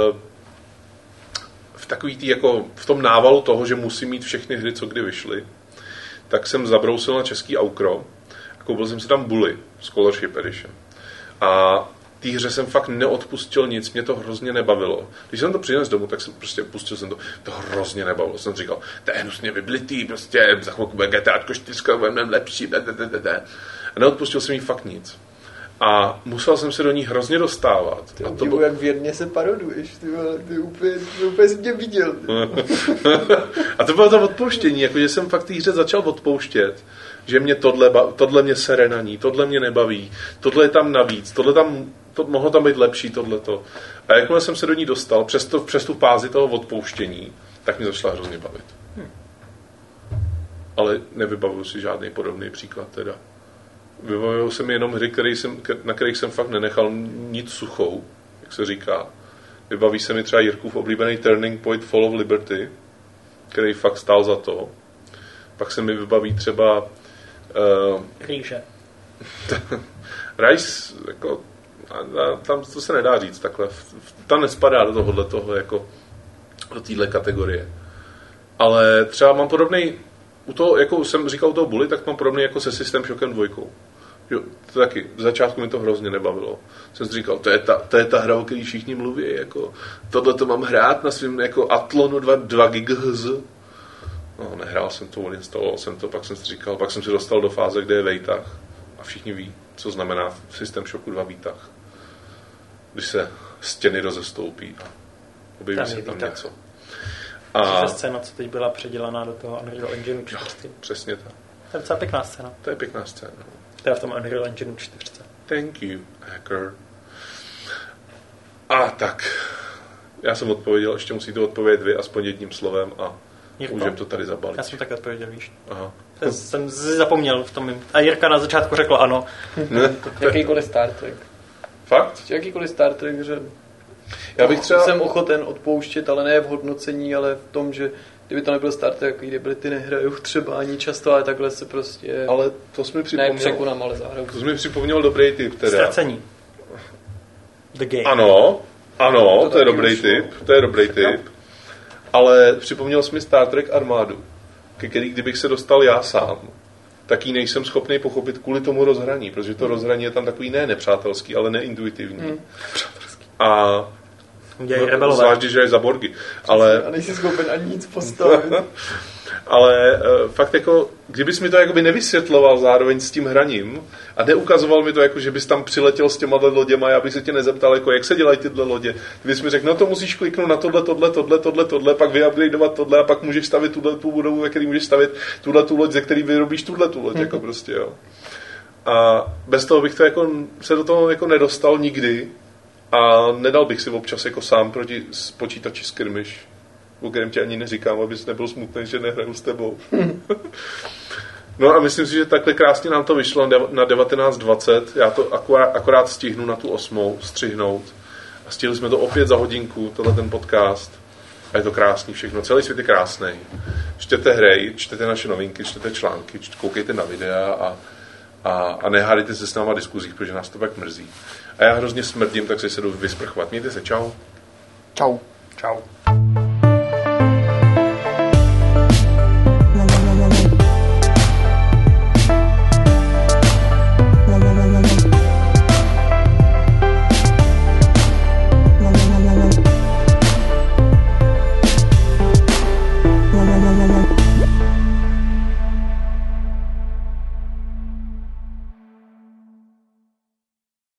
v takový tý, jako v tom návalu toho, že musím mít všechny hry, co kdy vyšly, tak jsem zabrousil na český Aukro a koupil jsem si tam Bully, Scholarship Edition. A té hře jsem fakt neodpustil nic, mě to hrozně nebavilo. Když jsem to přinesl domů, tak jsem prostě pustil jsem to, to hrozně nebavilo. Jsem říkal, to je hnusně vyblitý, prostě za chvilku bude G T A čtyři, budeme lepší, a neodpustil jsem jí fakt nic. A musel jsem se do ní hrozně dostávat. Ty a to byl... jak věrně se paroduješ, ty, ty úplně, ty úplně jsi mě viděl. A to bylo to odpouštění, jakože jsem fakt té hře začal odpouštět, že mě tohle, tohle mě sere na ní, tohle mě nebaví, tohle je tam navíc, tohle tam, to, mohlo tam být lepší, tohleto. A jakmile jsem se do ní dostal, přes, to, přes tu fázi toho odpouštění, tak mě začala hrozně bavit. Hm. Ale nevybavuju si žádný podobný příklad teda. Vybavuju se mi jenom hry, který jsem, na kterých jsem fakt nenechal nic suchou, jak se říká. Vybaví se mi třeba Jirkův oblíbený Turning Point Fall of Liberty, který fakt stál za to. Pak se mi vybaví třeba... Uh, Rýže. Rice, jako, a, a, tam to se nedá říct takhle. Tam nespadá do tohohle toho, jako do téhle kategorie. Ale třeba mám podobný, u toho, jako jsem říkal u toho Bully, tak mám podobný jako se System Shockem dvojkou. Jo, to taky. V začátku mi to hrozně nebavilo. Jsem si říkal, to je ta, to je ta hra, o který všichni mluví, jako tohle to mám hrát na svým jako Atlonu dva gigahertz. No, nehrál jsem to, odinstaloval jsem to, pak jsem si říkal, pak jsem se dostal do fáze, kde je výtah. A všichni ví, co znamená v System Shocku dva výtah. Když se stěny rozestoupí a objeví tam se tam výtah. Něco. A ta scéna, co teď byla předělaná do toho Unreal Engine čtyři. Přesně tak. To je docela pěkná scéna. To je pěkná scéna. Teda v tom Unreal Engine čtyři. Thank you, hacker. A tak. Já jsem odpověděl, ještě musíte odpovědět vy aspoň jedním slovem a můžeme to tady zabalit. Já jsem tak odpověděl, víš. Aha. Já jsem zapomněl v tom. A Jirka na začátku řekl ano. Jakýkoliv Star Trek. Fakt? Jakýkoliv Star Trek, že já bych třeba... jsem ochoten odpouštět, ale ne v hodnocení, ale v tom, že kdyby to nebyl Star Trek, kdyby ty nehrajou třeba ani často, ale takhle se prostě... Ale to jsi mi připomněl... Ne překonám, ale zahraju. To jsi mi připomněl dobrý typ teda. Ztracení. The Game. Ano, Ano, to, to je dobrý tip, to je dobrý tip. Ale připomněl jsi mi Star Trek Armádu, ke který kdybych se dostal já sám, tak ji nejsem schopný pochopit kvůli tomu rozhraní, protože to rozhraní je tam takový ne nepřátelský, ale neintuitivní. Hmm. A no, zvlášť, že je za Borgy. Ale... A nejsi schopen ani nic postavit. Ale uh, fakt jako, kdybys mi to jakoby nevysvětloval zároveň s tím hraním a neukazoval mi to jako, že bys tam přiletěl s těma loděma, já bych se tě nezeptal, jako, jak se dělají tyhle lodě. Kdybys mi řekl, no to musíš kliknout na tohle, tohle, tohle, tohle, tohle, pak vyupgradeovat tohle a pak můžeš stavit tuhle tu budovu, ve který můžeš stavit tuhle tu loď, ze který vyrobíš tuhle tu loď, mm-hmm. jako prostě, jo. A bez toho bych to jako, se do toho jako nedostal nikdy a nedal bych si občas jako sám proti počítači skirmish, o kterém ti ani neříkám, abys nebyl smutný, že nehraju s tebou. No a myslím si, že takhle krásně nám to vyšlo na devatenáct dvacet. Já to akorát, akorát stihnu na tu osmou střihnout. A stihli jsme to opět za hodinku, tohle ten podcast. A je to krásný všechno. Celý svět je krásný. Čtěte hry, čtěte naše novinky, čtěte články, čtěte, koukejte na videa a, a, a nehádejte se s náma diskuzích, protože nás to pak mrzí. A já hrozně smrdím, tak se se jdu vysprchovat. Mějte se, čau. Čau. Čau.